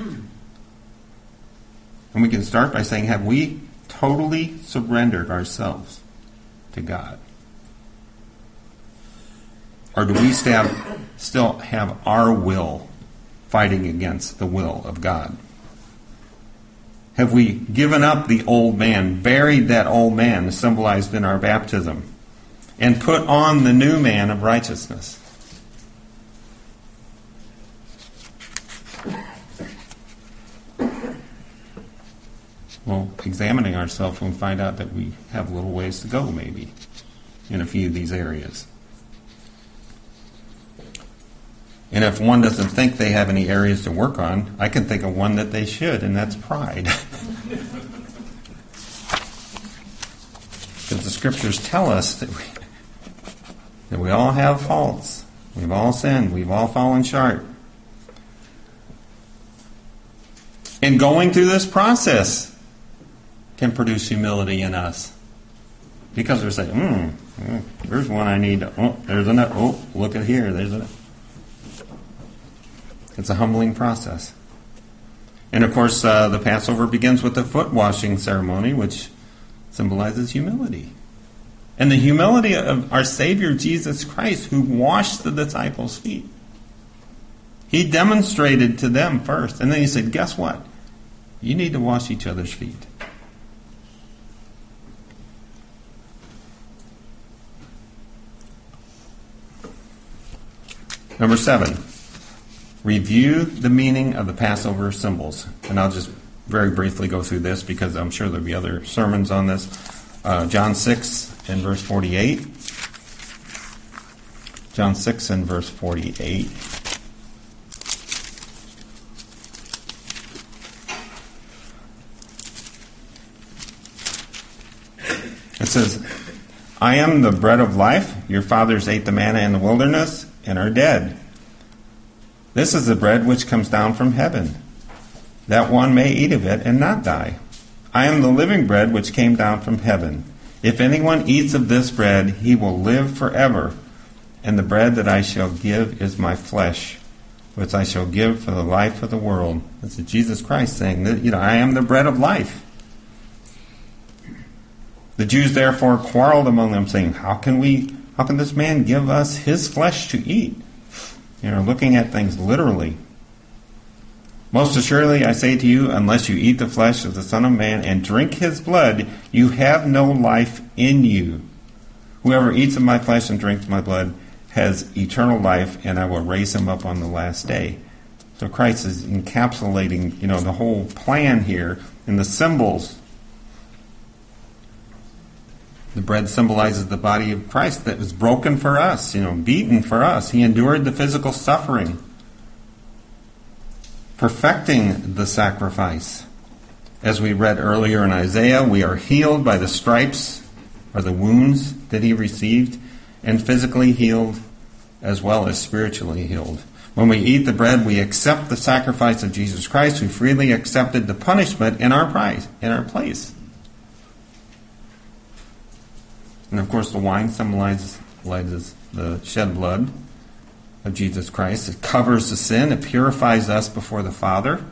And we can start by saying, have we totally surrendered ourselves to God? Or do we still have our will fighting against the will of God? Have we given up the old man, buried that old man symbolized in our baptism, and put on the new man of righteousness? Well, examining ourselves, we find out that we have a little ways to go, maybe, in a few of these areas. And if one doesn't think they have any areas to work on, I can think of one that they should, and that's pride. Because the scriptures tell us that we all have faults. We've all sinned. We've all fallen short. And going through this process can produce humility in us. Because we're saying, there's one I need. There's another. Look at here. There's another. It's a humbling process. And of course, the Passover begins with the foot washing ceremony, which symbolizes humility. And the humility of our Savior Jesus Christ, who washed the disciples' feet. He demonstrated to them first. And then he said, guess what? You need to wash each other's feet. Number 7. Review the meaning of the Passover symbols. And I'll just very briefly go through this because I'm sure there'll be other sermons on this. John 6 and verse 48. John 6 and verse 48. It says, I am the bread of life. Your fathers ate the manna in the wilderness and are dead. This is the bread which comes down from heaven, that one may eat of it and not die. I am the living bread which came down from heaven. If anyone eats of this bread, he will live forever. And the bread that I shall give is my flesh, which I shall give for the life of the world. This is Jesus Christ saying that, I am the bread of life. The Jews therefore quarreled among them, saying, How can this man give us his flesh to eat? Looking at things literally. Most assuredly, I say to you, unless you eat the flesh of the Son of Man and drink his blood, you have no life in you. Whoever eats of my flesh and drinks my blood has eternal life, and I will raise him up on the last day. So Christ is encapsulating, the whole plan here in the symbols. The bread symbolizes the body of Christ that was broken for us, beaten for us. He endured the physical suffering, perfecting the sacrifice. As we read earlier in Isaiah, we are healed by the stripes or the wounds that he received, and physically healed as well as spiritually healed. When we eat the bread, we accept the sacrifice of Jesus Christ, who freely accepted the punishment in our place. And of course, the wine symbolizes the shed blood of Jesus Christ. It covers the sin. It purifies us before the Father.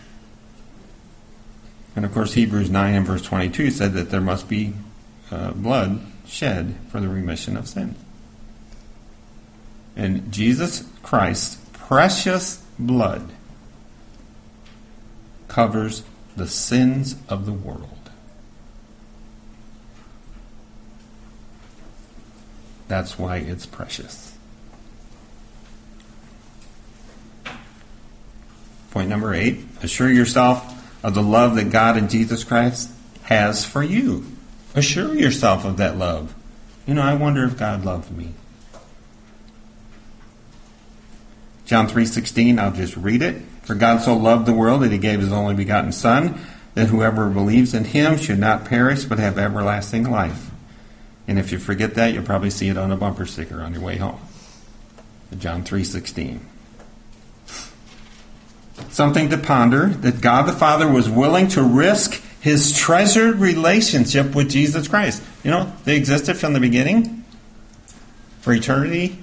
And of course, Hebrews 9 and verse 22 said that there must be blood shed for the remission of sin. And Jesus Christ's precious blood covers the sins of the world. That's why it's precious. Point number 8, assure yourself of the love that God and Jesus Christ has for you. Assure yourself of that love. I wonder if God loved me. John 3:16, I'll just read it. For God so loved the world that he gave his only begotten Son, that whoever believes in him should not perish but have everlasting life. And if you forget that, you'll probably see it on a bumper sticker on your way home. John 3:16. Something to ponder, that God the Father was willing to risk his treasured relationship with Jesus Christ. They existed from the beginning, for eternity.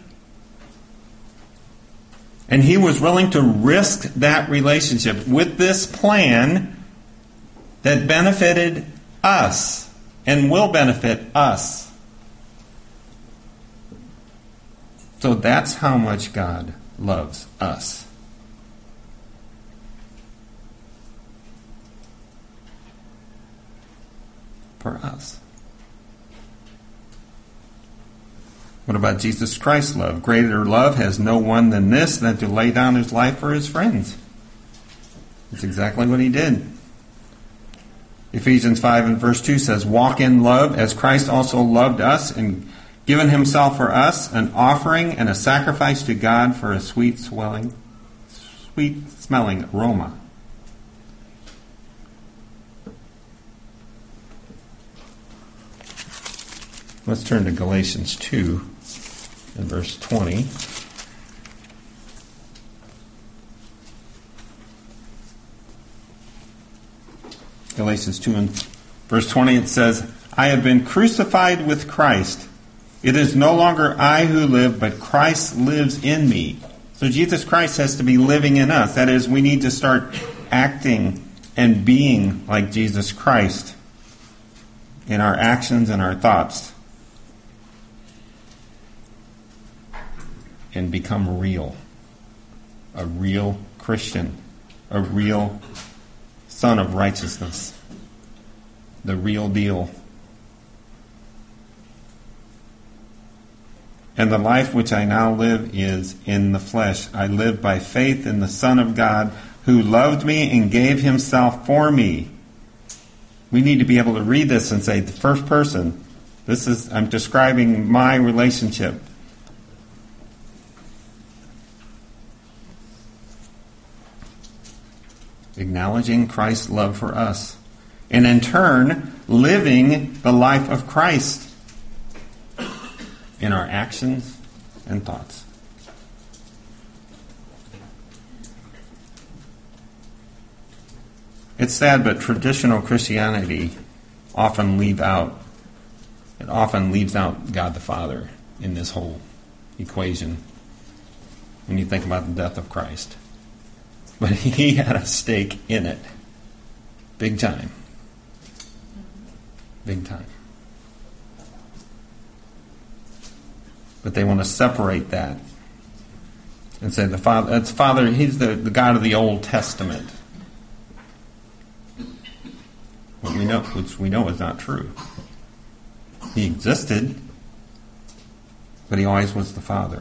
And he was willing to risk that relationship with this plan that benefited us and will benefit us. So that's how much God loves us. For us. What about Jesus Christ's love? Greater love has no one than this, than to lay down his life for his friends. That's exactly what he did. Ephesians 5 and verse 2 says, Walk in love as Christ also loved us and given himself for us, an offering and a sacrifice to God for a sweet smelling aroma. Let's turn to Galatians 2 and verse 20. Galatians 2 and verse 20, it says, I have been crucified with Christ. It is no longer I who live, but Christ lives in me. So Jesus Christ has to be living in us. That is, we need to start acting and being like Jesus Christ in our actions and our thoughts. And become real. A real Christian. A real son of righteousness. The real deal. And the life which I now live is in the flesh. I live by faith in the Son of God, who loved me and gave himself for me. We need to be able to read this and say, the first person, I'm describing my relationship. Acknowledging Christ's love for us. And in turn, living the life of Christ in our actions and thoughts. It's sad, but traditional Christianity often leaves out God the Father in this whole equation. when you think about the death of Christ. But he had a stake in it. Big time. Big time. But they want to separate that and say the Father, he's the God of the Old Testament. Which we know is not true. He existed, but he always was the Father.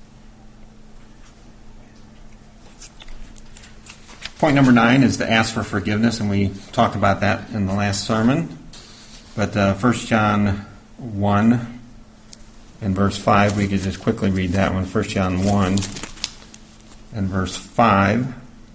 Point number 9 is to ask for forgiveness, and we talked about that in the last sermon. But 1 John 1 and verse 5, we could just quickly read that one. 1 John 1 and verse 5.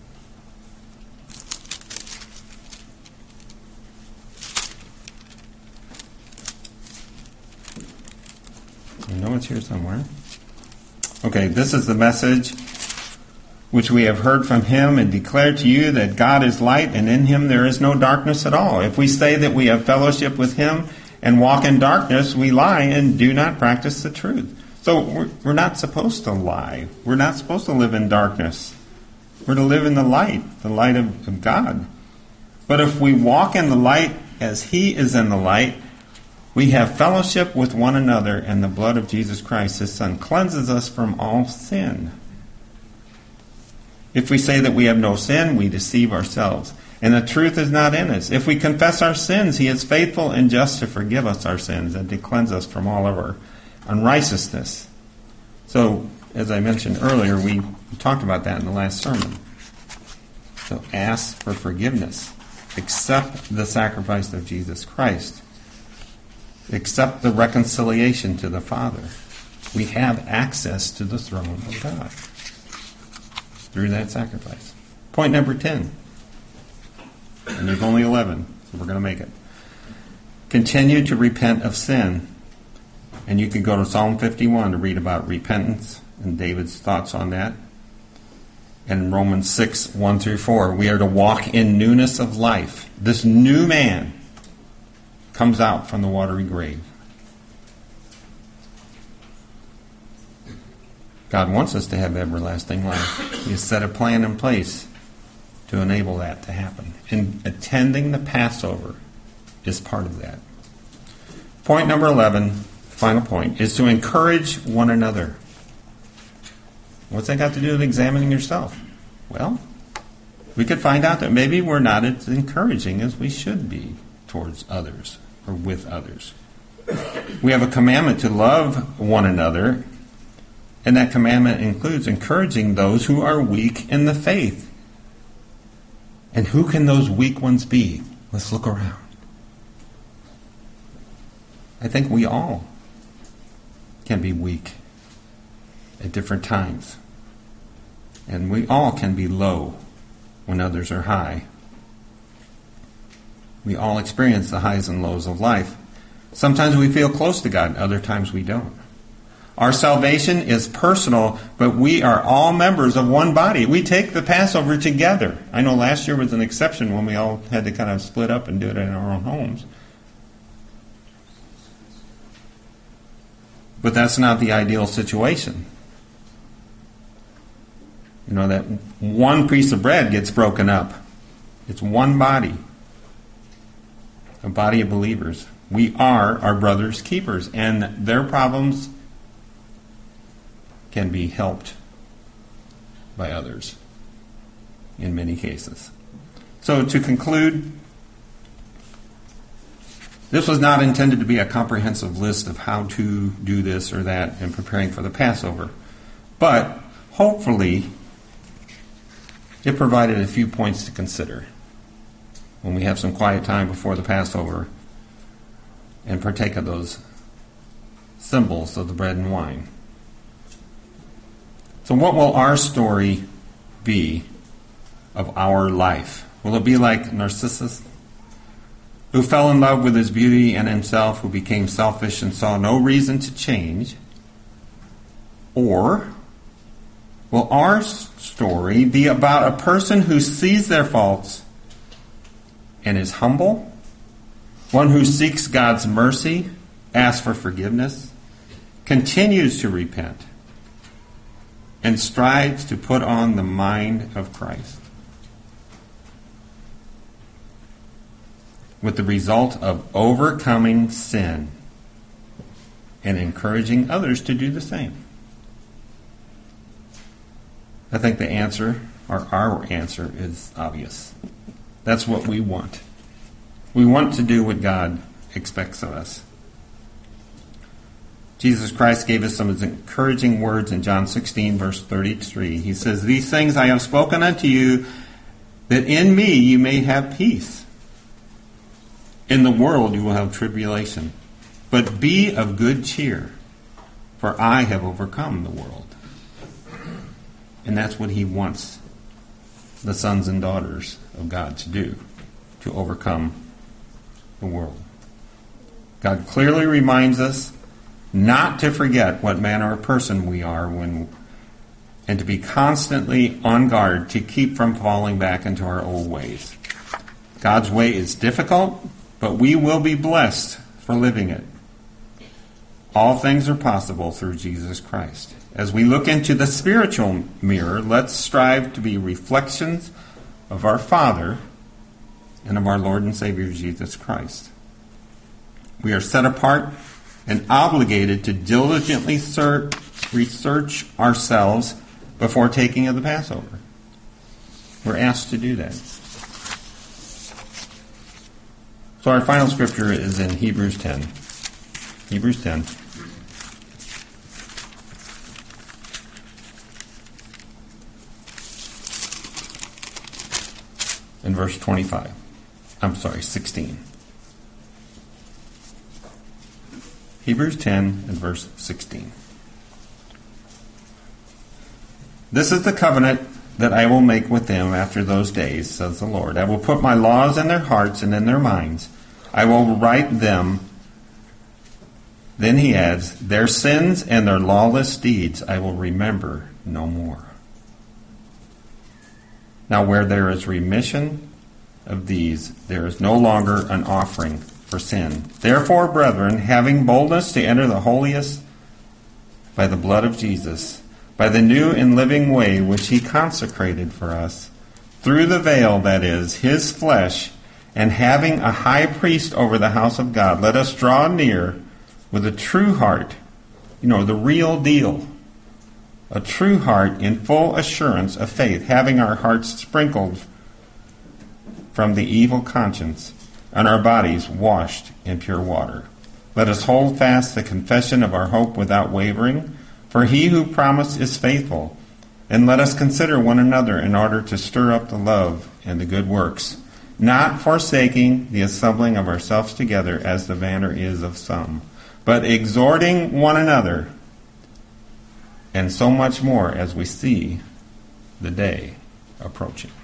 I know it's here somewhere. Okay, this is the message which we have heard from him and declare to you, that God is light, and in him there is no darkness at all. If we say that we have fellowship with him and walk in darkness, we lie and do not practice the truth. So we're not supposed to lie. We're not supposed to live in darkness. We're to live in the light of God. But if we walk in the light as he is in the light, we have fellowship with one another, and the blood of Jesus Christ, his Son, cleanses us from all sin. If we say that we have no sin, we deceive ourselves, and the truth is not in us. If we confess our sins, he is faithful and just to forgive us our sins and to cleanse us from all of our unrighteousness. So, as I mentioned earlier, we talked about that in the last sermon. So ask for forgiveness. Accept the sacrifice of Jesus Christ. Accept the reconciliation to the Father. We have access to the throne of God through that sacrifice. Point number 10. And there's only 11, so we're going to make it. Continue to repent of sin. And you can go to Psalm 51 to read about repentance and David's thoughts on that. And in Romans 6, 1 through 4, we are to walk in newness of life. This new man comes out from the watery grave. God wants us to have everlasting life. He has set a plan in place to enable that to happen. And attending the Passover is part of that. Point number 11, final point, is to encourage one another. What's that got to do with examining yourself? Well, we could find out that maybe we're not as encouraging as we should be towards others or with others. We have a commandment to love one another, and that commandment includes encouraging those who are weak in the faith. And who can those weak ones be? Let's look around. I think we all can be weak at different times. And we all can be low when others are high. We all experience the highs and lows of life. Sometimes we feel close to God, other times we don't. Our salvation is personal, but we are all members of one body. We take the Passover together. I know last year was an exception when we all had to kind of split up and do it in our own homes. But that's not the ideal situation. You know, that one piece of bread gets broken up. It's one body. A body of believers. We are our brother's keepers, and their problems can be helped by others in many cases. So to conclude, this was not intended to be a comprehensive list of how to do this or that in preparing for the Passover. But hopefully it provided a few points to consider when we have some quiet time before the Passover and partake of those symbols of the bread and wine. So what will our story be of our life? Will it be like Narcissus, who fell in love with his beauty and himself, who became selfish and saw no reason to change? Or will our story be about a person who sees their faults and is humble, one who seeks God's mercy, asks for forgiveness, continues to repent, and strives to put on the mind of Christ, with the result of overcoming sin and encouraging others to do the same. I think the answer, or our answer, is obvious. That's what we want. We want to do what God expects of us. Jesus Christ gave us some of his encouraging words in John 16, verse 33. He says, "These things I have spoken unto you, that in me you may have peace. In the world you will have tribulation. But be of good cheer, for I have overcome the world." And that's what he wants the sons and daughters of God to do, to overcome the world. God clearly reminds us not to forget what manner of person we are and to be constantly on guard to keep from falling back into our old ways. God's way is difficult, but we will be blessed for living it. All things are possible through Jesus Christ. As we look into the spiritual mirror, let's strive to be reflections of our Father and of our Lord and Savior Jesus Christ. We are set apart and obligated to diligently research ourselves before taking of the Passover. We're asked to do that. So our final scripture is in Hebrews 10. Hebrews 10. In verse 16. Hebrews 10 and verse 16. "This is the covenant that I will make with them after those days, says the Lord. I will put my laws in their hearts and in their minds. I will write them." Then he adds, "Their sins and their lawless deeds I will remember no more." Now where there is remission of these, there is no longer an offering for sin. Therefore, brethren, having boldness to enter the holiest by the blood of Jesus, by the new and living way which he consecrated for us, through the veil, that is, his flesh, and having a high priest over the house of God, let us draw near with a true heart, the real deal, a true heart in full assurance of faith, having our hearts sprinkled from the evil conscience and our bodies washed in pure water. Let us hold fast the confession of our hope without wavering, for he who promised is faithful. And let us consider one another in order to stir up the love and the good works, not forsaking the assembling of ourselves together as the manner is of some, but exhorting one another, and so much more as we see the day approaching.